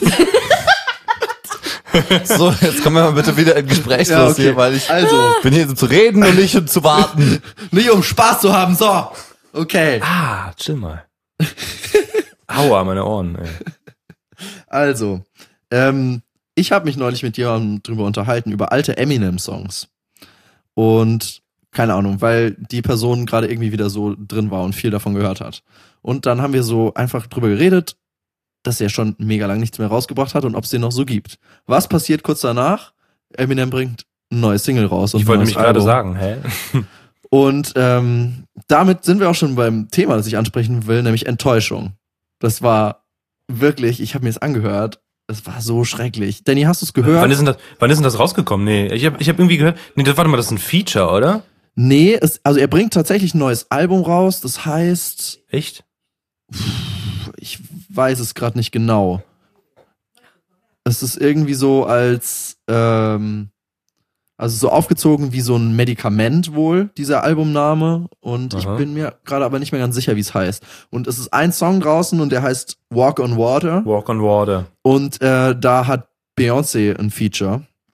So, jetzt kommen wir mal bitte wieder in Gesprächslos Ja, okay. hier, weil ich Also, bin hier zu reden und nicht um zu warten. nicht um Spaß zu haben, so. Okay. Ah, chill mal. Aua, meine Ohren, ey. Also, ich habe mich neulich mit jemandem drüber unterhalten, über alte Eminem-Songs. Und keine Ahnung, weil die Person gerade irgendwie wieder so drin war und viel davon gehört hat. Und dann haben wir so einfach drüber geredet, dass er schon mega lang nichts mehr rausgebracht hat und ob es den noch so gibt. Was passiert kurz danach? Eminem bringt ein neues Single raus. Und Ich ein wollte neues mich gerade Album. sagen, hä? Und damit sind wir auch schon beim Thema, das ich ansprechen will, nämlich Enttäuschung. Das war wirklich, ich habe mir das angehört, das war so schrecklich. Danny, hast du es gehört? Wann ist denn das rausgekommen? Nee, ich hab irgendwie gehört. Nee, warte mal, das ist ein Feature, oder? Nee, also er bringt tatsächlich ein neues Album raus, das heißt, Echt? ich weiß es gerade nicht genau. Es ist irgendwie so als, also so aufgezogen wie so ein Medikament wohl, dieser Albumname. Und ich Aha. bin mir gerade aber nicht mehr ganz sicher, wie es heißt. Und es ist ein Song draußen und der heißt Walk on Water. Walk on Water. Und da hat Beyoncé ein Feature.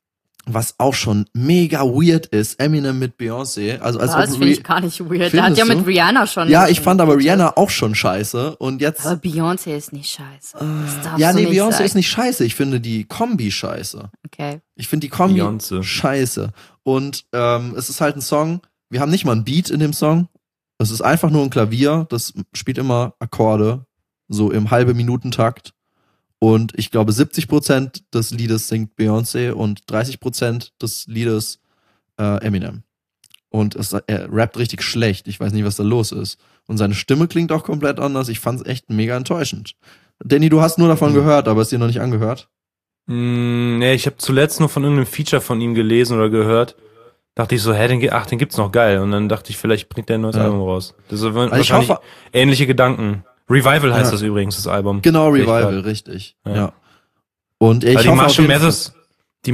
was auch schon mega weird ist, Eminem mit Beyoncé. Also als Das finde ich gar nicht weird. Der hat Findest ja mit du? Rihanna schon. Ja, ich fand aber Rihanna auch schon scheiße. Und jetzt. Aber Beyoncé ist nicht scheiße. Das darfst Ja, du nee, nicht Beyoncé sagen. ist nicht scheiße. Ich finde die Kombi scheiße. Okay. Ich finde die Kombi Beyoncé. scheiße. Und es ist halt ein Song, wir haben nicht mal ein Beat in dem Song. Es ist einfach nur ein Klavier, das spielt immer Akkorde, so im halbe Minutentakt. Und ich glaube, 70% des Liedes singt Beyoncé und 30% des Liedes Eminem. Und er rappt richtig schlecht. Ich weiß nicht, was da los ist. Und seine Stimme klingt auch komplett anders. Ich fand es echt mega enttäuschend. Danny, du hast nur davon gehört, aber es dir noch nicht angehört. Nee, ich habe zuletzt nur von irgendeinem Feature von ihm gelesen oder gehört. Dachte ich so, den gibt's noch geil. Und dann dachte ich, vielleicht bringt der ein neues Album raus. Das ist wahrscheinlich hoffe- ähnliche Gedanken. Revival heißt Ja. das übrigens, das Album. Genau, Sehe ich Revival, grad. richtig. Ja. Ja. Und ich Weil die hoffe auf Marshall jeden Fall- Mathers, die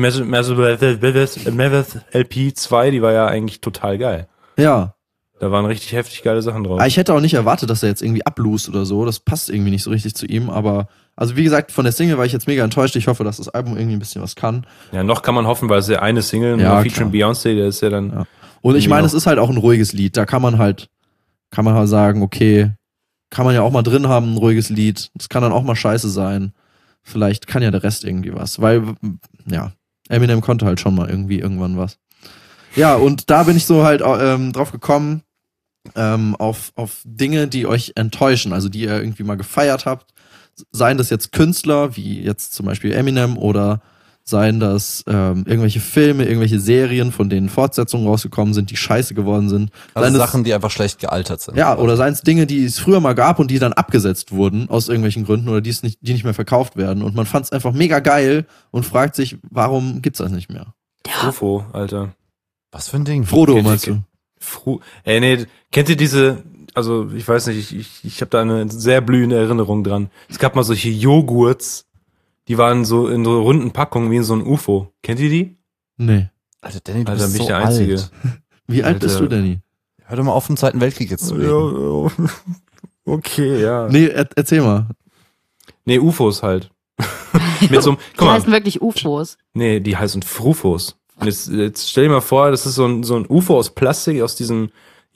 Mathers LP 2, die war ja eigentlich total geil. Ja. Da waren richtig heftig geile Sachen drauf. Aber ich hätte auch nicht erwartet, dass er jetzt irgendwie ablust oder so. Das passt irgendwie nicht so richtig zu ihm. Aber, also wie gesagt, von der Single war ich jetzt mega enttäuscht. Ich hoffe, dass das Album irgendwie ein bisschen was kann. Ja, noch kann man hoffen, weil es ja eine Single, Ja, nur featuring klar. Beyoncé, der ist ja dann... Ja. Und ich Irgendwie meine, noch. es ist halt auch ein ruhiges Lied. Da kann man halt sagen, okay, kann man ja auch mal drin haben, ein ruhiges Lied. Das kann dann auch mal scheiße sein. Vielleicht kann ja der Rest irgendwie was. Weil, ja, Eminem konnte halt schon mal irgendwann was. Ja, und da bin ich so halt drauf gekommen, auf Dinge, die euch enttäuschen, also die ihr irgendwie mal gefeiert habt. Seien das jetzt Künstler, wie jetzt zum Beispiel Eminem, oder seien das irgendwelche Filme, irgendwelche Serien, von denen Fortsetzungen rausgekommen sind, die scheiße geworden sind. Also Seien es- Sachen, die einfach schlecht gealtert sind. ja, oder seien es Dinge, die es früher mal gab und die dann abgesetzt wurden aus irgendwelchen Gründen oder die nicht mehr verkauft werden. Und man fand es einfach mega geil und fragt sich, warum gibt's das nicht mehr? Frufo, Alter. Was für ein Ding? Frodo, meinst du? Nee, kennt ihr diese, also ich weiß nicht, ich habe da eine sehr blühende Erinnerung dran. Es gab mal solche Joghurts, die waren so in so runden Packungen wie in so ein UFO. Kennt ihr die? Nee. Alter, Danny, du Alter, bist bin ich so der Einzige. alt. Wie alt bist Alter. du, Danny? Hör doch mal auf, vom Zweiten Weltkrieg jetzt zu reden. Ja. Okay, ja. Nee, erzähl mal. Nee, UFOs halt. Mit so einem, Die guck mal, heißen wirklich UFOs. nee, die heißen Frufos. Und jetzt stell dir mal vor, das ist so ein UFO aus Plastik, aus diesem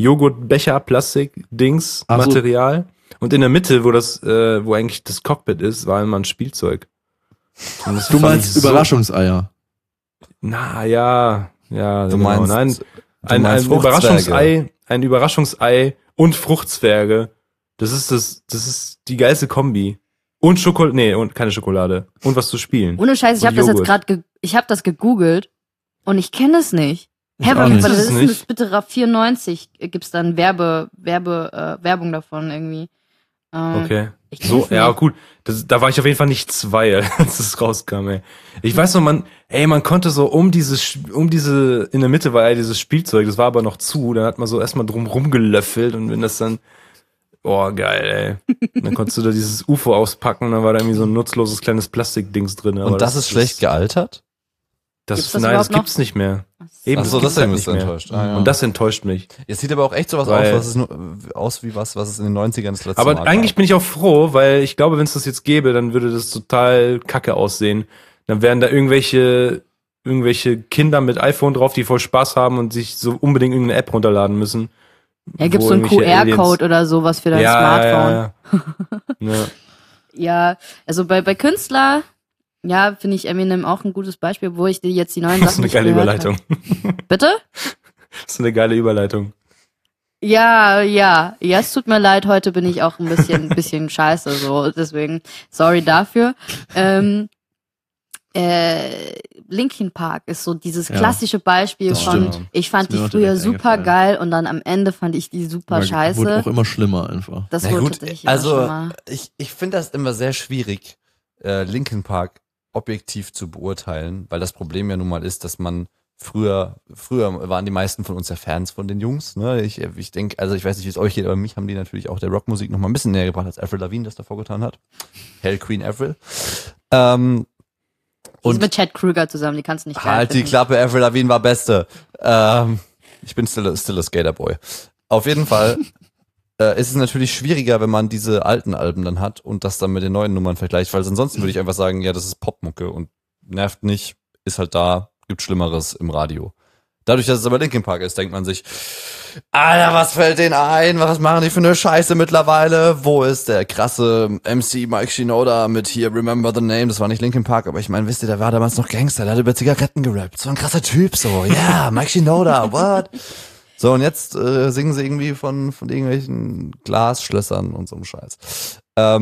Joghurtbecher-Plastik-Dings, Ach so. Material. Und in der Mitte, wo eigentlich das Cockpit ist, war immer ein Spielzeug. Und das Du fand meinst ich so- Überraschungseier. Na ja, Du genau. meinst, Nein, du ein meinst Überraschungsei, und Fruchtzwerge. Das ist die geilste Kombi. Und Schokolade, und keine Schokolade. Und was zu spielen. Ohne Scheiß, ich Und habe das jetzt Joghurt. gerade, ich habe das gegoogelt und ich kenne es nicht. Ich Hä, auch was nicht. was Das ist ist denn das? nicht. Bitte RAF 94 gibt's dann Werbung davon irgendwie. Okay. Ich So, kenn's ja, nicht. gut. Da war ich auf jeden Fall nicht 2, als es rauskam, ey. Ich weiß noch, man konnte so in der Mitte war ja dieses Spielzeug, das war aber noch zu, dann hat man so erstmal drum rumgelöffelt und wenn das dann, oh, geil, ey. Und dann konntest du da dieses UFO auspacken und dann war da irgendwie so ein nutzloses kleines Plastikdings drin. Aber Und das ist schlecht gealtert? Gibt's das Nein, das überhaupt noch? gibt's nicht mehr. Eben, Achso, das das gibt's ist halt ja nicht mehr. enttäuscht. Ah, ja. Und das enttäuscht mich. Jetzt sieht aber auch echt sowas Weil- aus wie was es in den 90ern das letzte Aber Mal eigentlich gab. bin ich auch froh, weil ich glaube, wenn es das jetzt gäbe, dann würde das total kacke aussehen. Dann wären da irgendwelche Kinder mit iPhone drauf, die voll Spaß haben und sich so unbedingt irgendeine App runterladen müssen. Ja, gibt's wo so einen irgendwelche QR-Code oder sowas für dein Smartphone. Ja. Ja, also bei Künstler, ja, finde ich Eminem auch ein gutes Beispiel, wo ich dir jetzt die neuen Das ist Sachen eine nicht geile gehört Überleitung. hab. Bitte? Das ist eine geile Überleitung. Ja, es tut mir leid, heute bin ich auch ein bisschen scheiße, so, deswegen, sorry dafür. Linkin Park ist so dieses Ja, klassische Beispiel das von, stimmt. ich fand Ist mir die auch früher direkt super eingefallen. geil und dann am Ende fand ich die super Wurde scheiße. auch immer schlimmer einfach. Das Na wurde gut, tatsächlich immer also schlimmer. ich finde das immer sehr schwierig, Linkin Park objektiv zu beurteilen, weil das Problem ja nun mal ist, dass man früher waren die meisten von uns ja Fans von den Jungs, ne? Ich denke, also ich weiß nicht, wie es euch geht, aber mich haben die natürlich auch der Rockmusik noch mal ein bisschen näher gebracht, als Avril Lavigne das davor getan hat. Hell Queen Avril. Die ist mit Chad Krüger zusammen, die kannst du nicht geil Halt die finden. Klappe, Avril Lavigne war Beste. Ich bin still a Skaterboy. Auf jeden Fall ist es natürlich schwieriger, wenn man diese alten Alben dann hat und das dann mit den neuen Nummern vergleicht, weil ansonsten würde ich einfach sagen, ja, das ist Popmucke und nervt nicht, ist halt da, gibt Schlimmeres im Radio. Dadurch, dass es aber Linkin Park ist, denkt man sich, Alter, was fällt denen ein? Was machen die für eine Scheiße mittlerweile? Wo ist der krasse MC Mike Shinoda mit hier Remember the Name? Das war nicht Linkin Park, aber ich meine, wisst ihr, der war damals noch Gangster, der hat über Zigaretten gerappt. So ein krasser Typ so. Ja, Mike Shinoda, what? So, und jetzt singen sie irgendwie von irgendwelchen Glasschlössern und so einem Scheiß.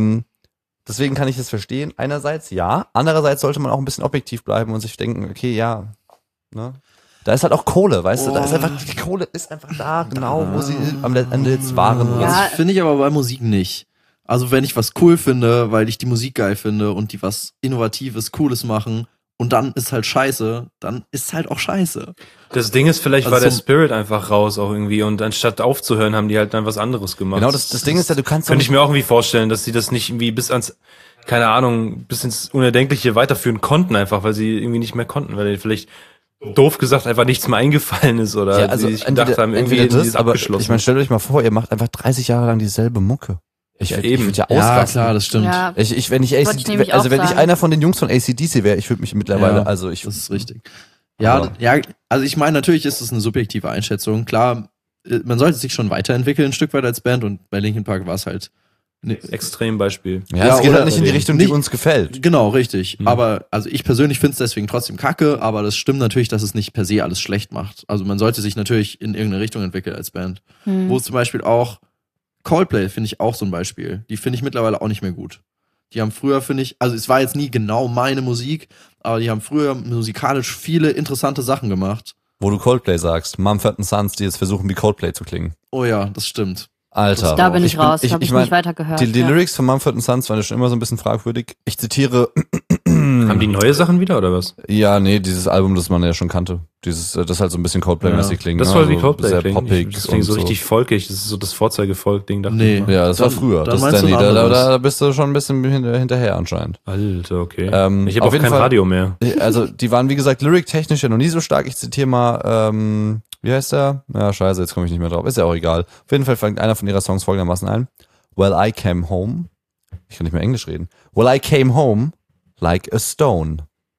Deswegen kann ich das verstehen. Einerseits ja, andererseits sollte man auch ein bisschen objektiv bleiben und sich denken, okay, ja, ne? Da ist halt auch Kohle, weißt du, da ist einfach, die Kohle ist einfach da, genau, wo sie am Ende jetzt waren. Ja. Das finde ich aber bei Musik nicht. Also wenn ich was cool finde, weil ich die Musik geil finde und die was Innovatives, Cooles machen und dann ist halt scheiße, dann ist halt auch scheiße. Das Ding ist, vielleicht Also war der so- Spirit einfach raus auch irgendwie und anstatt aufzuhören, haben die halt dann was anderes gemacht. Genau, das Ding ist ja, du kannst Könnte ich mir auch irgendwie vorstellen, dass sie das nicht irgendwie bis ans, keine Ahnung, bis ins Unerdenkliche weiterführen konnten einfach, weil sie irgendwie nicht mehr konnten, weil vielleicht doof gesagt einfach nichts mehr eingefallen ist oder ja, also sie sich gedacht haben, irgendwie entweder ist das, aber abgeschlossen. ich meine, stellt euch mal vor, ihr macht einfach 30 Jahre lang dieselbe Mucke. Ich Eben. würd ja Ja, ausrasten. klar, das stimmt. Ja, Wenn ich Wollte ich nämlich also auch wenn ich sagen. einer von den Jungs von AC/DC wäre, ich würde mich mittlerweile, Ja, also das ist richtig. Ja, Aber- ja, also ich meine, natürlich ist es eine subjektive Einschätzung. Klar, man sollte sich schon weiterentwickeln, ein Stück weit als Band und bei Linkin Park war es halt Extrembeispiel. ja, Ja, es geht oder- halt nicht in die Richtung, die nicht- uns gefällt. genau, richtig. Mhm. Aber also ich persönlich finde es deswegen trotzdem kacke, aber das stimmt natürlich, dass es nicht per se alles schlecht macht. Also man sollte sich natürlich in irgendeine Richtung entwickeln als Band. Hm. Wo es zum Beispiel auch Coldplay finde ich auch so ein Beispiel. Die finde ich mittlerweile auch nicht mehr gut. Die haben früher, finde ich, also es war jetzt nie genau meine Musik, aber die haben früher musikalisch viele interessante Sachen gemacht. Wo du Coldplay sagst, Mumford & Sons, die jetzt versuchen, wie Coldplay zu klingen. Oh ja, das stimmt. Alter. Da bin ich raus, bin- habe ich mein, nicht weitergehört. Die ja. Lyrics von Mumford & Sons waren ja schon immer so ein bisschen fragwürdig. Ich zitiere, Haben die neue Sachen wieder oder was? ja, nee, dieses Album, das man ja schon kannte. Das halt so ein bisschen Coldplay-mäßig klingt. Das ne? soll wie Also Coldplay sehr klingen. poppig. Das klingt so und richtig folkig. Das ist so das Vorzeigefolk-Ding. dachte Nee. ich mal. Ja, das war Dann- früher. dann Das meinst du Danny, ein anderes. da bist du schon ein bisschen hinterher anscheinend. Alter, okay. Ich ich habe auf auch jeden kein Fall- Radio mehr. Also, die waren, wie gesagt, lyric-technisch ja noch nie so stark. Ich zitiere mal, wie heißt der? Ja, scheiße, jetzt komme ich nicht mehr drauf. Ist ja auch egal. Auf jeden Fall fängt einer von ihrer Songs folgendermaßen ein. Well, I came home. Ich kann nicht mehr Englisch reden. Well, I came home like a stone.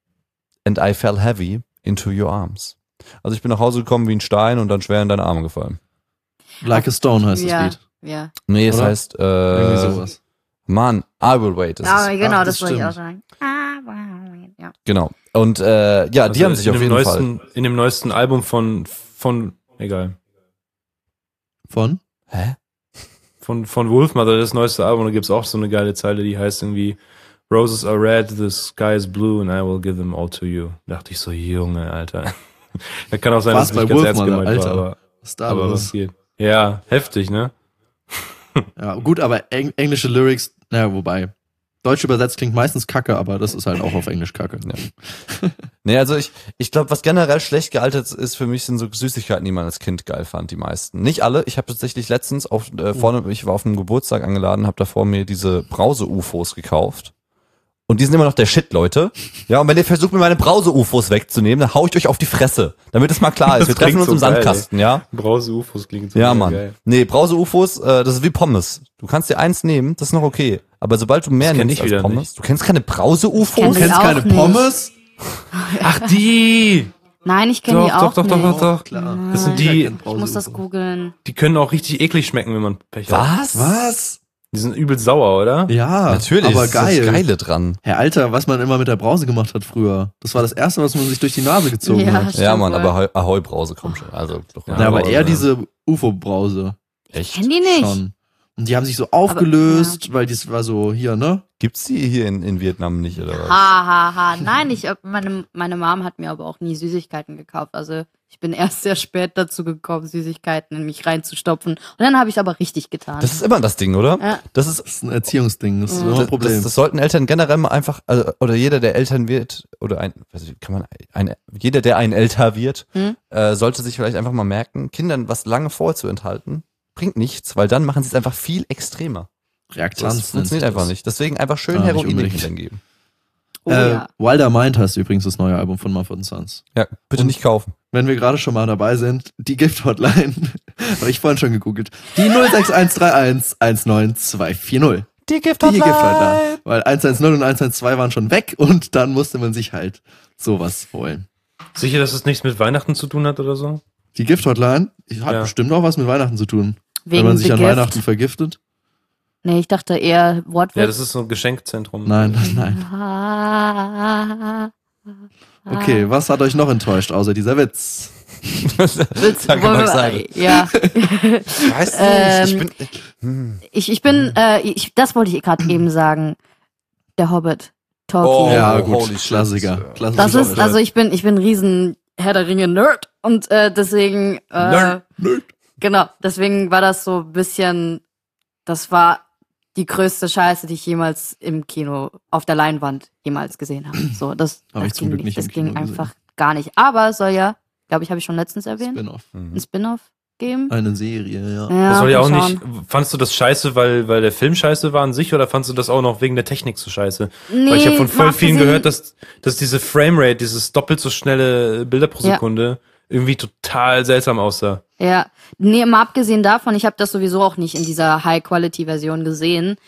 And I fell heavy into your arms. Also ich bin nach Hause gekommen wie ein Stein und dann schwer in deine Arme gefallen. Like a Stone heißt ja, das Lied. ja. Nee, es Oder? heißt, Irgendwie sowas. Man, I will wait. Das Ja, ist, genau, ach, das das wollte ich stimmt. auch sagen. Ja. genau. Und ja, die Also haben sich in auf dem jeden Fall. neuesten, In dem neuesten Album von egal. Von? Hä? Von Wolfmother, das neueste Album, da gibt's auch so eine geile Zeile, die heißt irgendwie Roses are red, the sky is blue and I will give them all to you. Dachte ich so, Junge, Alter. Da kann auch sein, Was dass es nicht bei ganz ernst Wolfmother, gemeint Alter? war, Was ist da aber was los? geht. Ja, heftig, ne? Ja, gut, aber englische Lyrics, naja, wobei. Deutsch übersetzt klingt meistens kacke, aber das ist halt auch auf Englisch kacke. Ja. Nee, also ich glaube, was generell schlecht gealtert ist für mich, sind so Süßigkeiten, die man als Kind geil fand, die meisten. Nicht alle. Ich habe tatsächlich letztens ich war auf einem Geburtstag eingeladen, habe davor mir diese Brause-UFOs gekauft. Und die sind immer noch der Shit, Leute. Ja, und wenn ihr versucht, mir meine Brause-UFOs wegzunehmen, dann hau ich euch auf die Fresse. Damit es mal klar ist. Das Wir treffen klingt uns so im geil, Sandkasten, ja? Brause-UFOs klingt so Ja, geil. Mann. Nee, Brause-UFOs, das ist wie Pommes. Du kannst dir eins nehmen, das ist noch okay. Aber sobald du mehr Das kenn nimmst ich als wieder Pommes, nicht. du kennst keine Brause-UFOs? Kenn Du ich kennst auch keine nicht. Pommes? Ach, die! Nein, ich kenne die auch nicht. Doch. Klar. Das sind Jeder die, kennt Ich muss das Brause-UFO. googeln. die können auch richtig eklig schmecken, wenn man Pech hat. Was? Was? Die sind übel sauer, oder? Ja, Natürlich, aber das ist das geil. Geile dran. Herr Alter, was man immer mit der Brause gemacht hat früher. Das war das Erste, was man sich durch die Nase gezogen Ja, hat. stimmt Ja, Mann, wohl. aber Ahoi-Brause kommt schon. Also, doch, Ja, Ja, aber aber, eher ja. diese UFO-Brause. echt? Kenn die nicht. Schon. Und die haben sich so aufgelöst, weil das war so hier, ne? Gibt's die hier in Vietnam nicht, oder was? Ha. Nein, meine Mom hat mir aber auch nie Süßigkeiten gekauft. Also ich bin erst sehr spät dazu gekommen, Süßigkeiten in mich reinzustopfen. Und dann habe ich aber richtig getan. Das ist immer das Ding, oder? Ja. Das ist, Das ist ein Erziehungsding, das ist immer ein das, Problem. das sollten Eltern generell mal einfach, also, oder jeder, der Eltern wird, oder jeder, der ein Älter wird, sollte sich vielleicht einfach mal merken, Kindern was lange vorzuenthalten, bringt nichts, weil dann machen sie es einfach viel extremer. Reaktanz Das funktioniert nennt sich einfach nicht. Deswegen einfach schön Ja, nicht Heroin den unbedingt. Kindern geben. Oh, ja. Wilder Mind heißt übrigens das neue Album von Mumford & Sons. Ja, bitte Und- nicht kaufen. Wenn wir gerade schon mal dabei sind, die Gift-Hotline, habe ich vorhin schon gegoogelt, die 06131 19240. Die Gift Die Gift-Hotline. Weil 110 und 112 waren schon weg und dann musste man sich halt sowas holen. Sicher, dass es nichts mit Weihnachten zu tun hat oder so? Die Gift-Hotline hat Ja. bestimmt auch was mit Weihnachten zu tun. Wegen Wenn man sich The an Gift. Weihnachten vergiftet. Nee, ich dachte eher Ja, Wortwitz. das ist so ein Geschenkzentrum. Nein. Okay, was hat euch noch enttäuscht, außer dieser Witz? Witz, Danke, wollen wir- Max. ja. Weiß nicht, Ich bin, das wollte ich gerade eben sagen. Der Hobbit. Tolkien. Oh, Ja, gut, holy shit. Klassiker. Das Das ist, Klassiker. also ich bin ein riesen Herr der Ringe Nerd und deswegen, Nerd. genau, deswegen war das so ein bisschen, das war die größte Scheiße, die ich jemals im Kino auf der Leinwand jemals gesehen habe. So, das Hab ich zum ging Glück nicht das im Kino ging einfach gar nicht. Aber es soll ja, glaube ich, habe ich schon letztens erwähnt, Spin-off. ein Spin-off geben. Eine Serie, ja. Das soll ja auch mal nicht. schauen. Fandst du das scheiße, weil der Film scheiße war an sich, oder fandst du das auch noch wegen der Technik so scheiße? Nee, Weil ich habe von voll mal vielen abgesehen- gehört, dass diese Framerate, dieses doppelt so schnelle Bilder pro Ja. Sekunde, irgendwie total seltsam aussah. Ja, nee, mal abgesehen davon, ich habe das sowieso auch nicht in dieser High-Quality-Version gesehen.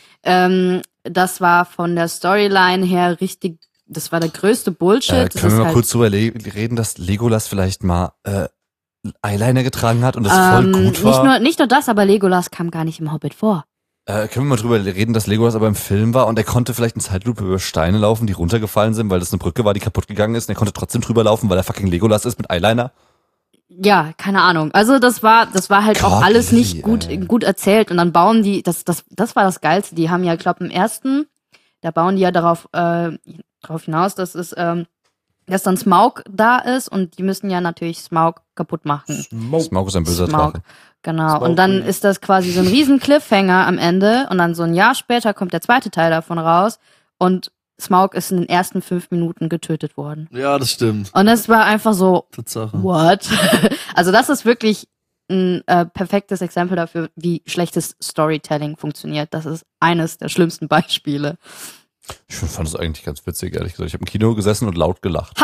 Das war von der Storyline her richtig, das war der größte Bullshit. Das können wir ist mal kurz drüber reden, dass Legolas vielleicht mal Eyeliner getragen hat und das voll gut war? nicht nur das, aber Legolas kam gar nicht im Hobbit vor. Können wir mal drüber reden, dass Legolas aber im Film war und er konnte vielleicht in Zeitlupe über Steine laufen, die runtergefallen sind, weil das eine Brücke war, die kaputt gegangen ist, und er konnte trotzdem drüber laufen, weil er fucking Legolas ist mit Eyeliner? Ja, keine Ahnung. Also das war halt auch Gott, alles nicht ey. gut erzählt, und dann bauen die, das war das Geilste. Die haben ja, glaube im ersten, da bauen die ja darauf hinaus, dass dass dann Smaug da ist, und die müssen ja natürlich Smaug kaputt machen. Smaug ist ein böser Smaug. Drache. Genau. Smaug Und dann Queen. ist das quasi so ein riesen Cliffhanger am Ende, und dann so ein Jahr später kommt der zweite Teil davon raus, und Smaug ist in den ersten 5 Minuten getötet worden. Ja, das stimmt. Und das war einfach so, Tatsache. what? Also das ist wirklich ein perfektes Exempel dafür, wie schlechtes Storytelling funktioniert. Das ist eines der schlimmsten Beispiele. Ich fand das eigentlich ganz witzig, ehrlich gesagt. Ich habe im Kino gesessen und laut gelacht.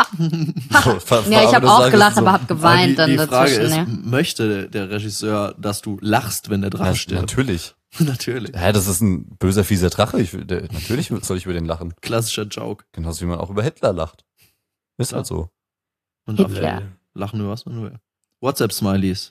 Ja, ich habe auch gelacht, aber habe geweint die dann Frage dazwischen. ist, Ja. möchte der Regisseur, dass du lachst, wenn der Drache stirbt? Natürlich. Natürlich. Hä, das ist ein böser, fieser Drache. Natürlich soll ich über den lachen. Klassischer Joke. Genauso wie man auch über Hitler lacht. Ist Ja. halt so. Und Hitler. lachen über was man will. WhatsApp-Smileys.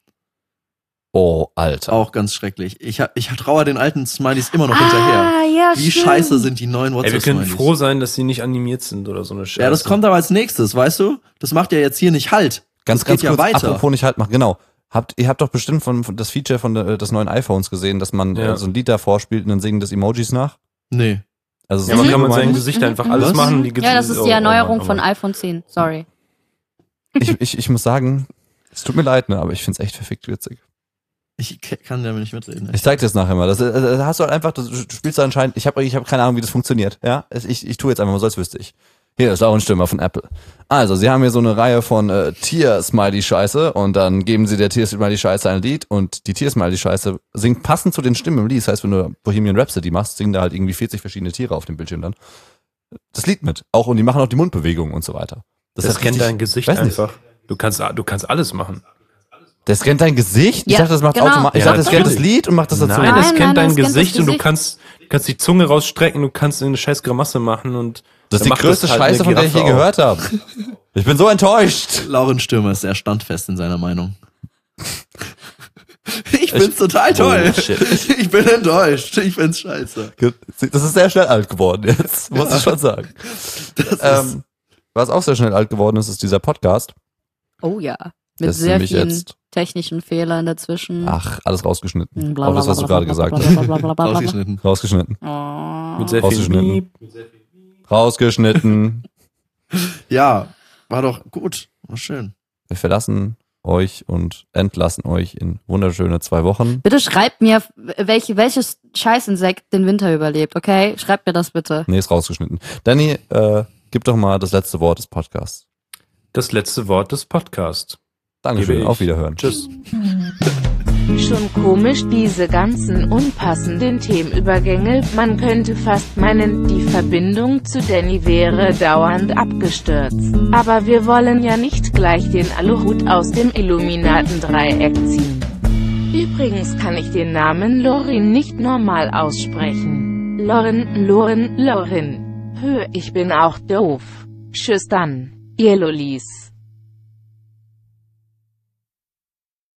Oh, Alter. Auch ganz schrecklich. Ich trauere den alten Smileys immer noch hinterher. Ja, Wie stimmt. scheiße sind die neuen Ey, wir können WhatsApp-Smileys? froh sein, dass sie nicht animiert sind oder so eine Scheiße. Ja, das kommt aber als nächstes, weißt du? Das macht ja jetzt hier nicht Halt. Ganz geht ja kurz, weiter. apropos nicht halt machen. Genau. Ihr habt doch bestimmt von das Feature von des neuen iPhones gesehen, dass man Ja. so ein Lied davor spielt und dann singen das Emojis nach. Nee. Also Ja, man kann man sein meine Gesicht einfach alles Was? machen. Ja, das ist die Erneuerung von Mann. iPhone 10. Sorry. ich muss sagen, es tut mir leid, ne, aber ich find's echt verfickt witzig. Ich kann damit nicht mitreden. Ich zeig dir das nachher mal. Das hast du halt einfach, du spielst da anscheinend, ich hab keine Ahnung, wie das funktioniert. Ja, ich tue jetzt einfach mal so, als wüsste ich. Hier ist auch ein Stimmer von Apple. Also, sie haben hier so eine Reihe von Tier-Smiley-Scheiße und dann geben sie der Tier-Smiley-Scheiße ein Lied und die Tier-Smiley-Scheiße singt passend zu den Stimmen im Lied. Das heißt, wenn du Bohemian Rhapsody machst, singen da halt irgendwie 40 verschiedene Tiere auf dem Bildschirm dann. Das Lied mit. Auch, und die machen auch die Mundbewegungen und so weiter. Das ist kennt richtig- dein Gesicht weiß nicht. einfach. Du kannst alles machen. Der scannt dein Gesicht? Ich Ja, dachte, das macht genau. automatisch. Ich Ja, dachte, das scannt das natürlich. Lied und macht das dazu. Nein, das Nein, kennt dein das kennt das Gesicht und du Gesicht. kannst die Zunge rausstrecken, du kannst eine scheiß Grimasse machen und Das ist dann die macht größte halt Scheiße, eine von der ich je Giraffe auch. gehört habe. Ich bin so enttäuscht. Lauren Stürmer ist sehr standfest in seiner Meinung. Ich find's total toll. Oh, shit. Ich bin enttäuscht. Ich find's scheiße. Das ist sehr schnell alt geworden jetzt, muss ich schon sagen. Was auch sehr schnell alt geworden ist, ist dieser Podcast. Oh ja. Mit Das ist sehr nämlich vielen jetzt- technischen Fehlern dazwischen. Ach, alles rausgeschnitten. Bla, Auch bla, das, was bla, du bla, gerade bla, gesagt bla, hast. bla, bla, bla, bla, bla. Rausgeschnitten. Rausgeschnitten. Oh. Mit sehr viel Rausgeschnitten. Miep. Rausgeschnitten. Ja, war doch gut. War schön. Wir verlassen euch und entlassen euch in wunderschöne 2 Wochen. Bitte schreibt mir, welches Scheißinsekt den Winter überlebt, okay? Schreibt mir das bitte. Nee, ist rausgeschnitten. Danny, gib doch mal das letzte Wort des Podcasts. Das letzte Wort des Podcasts. Dankeschön, Gebe ich. auf Wiederhören. Tschüss. Schon komisch diese ganzen unpassenden Themenübergänge. Man könnte fast meinen, die Verbindung zu Danny wäre dauernd abgestürzt. Aber wir wollen ja nicht gleich den Aluhut aus dem Illuminatendreieck ziehen. Übrigens kann ich den Namen Lorin nicht normal aussprechen. Lorin. Hö, ich bin auch doof. Tschüss dann. Ihr Lollis.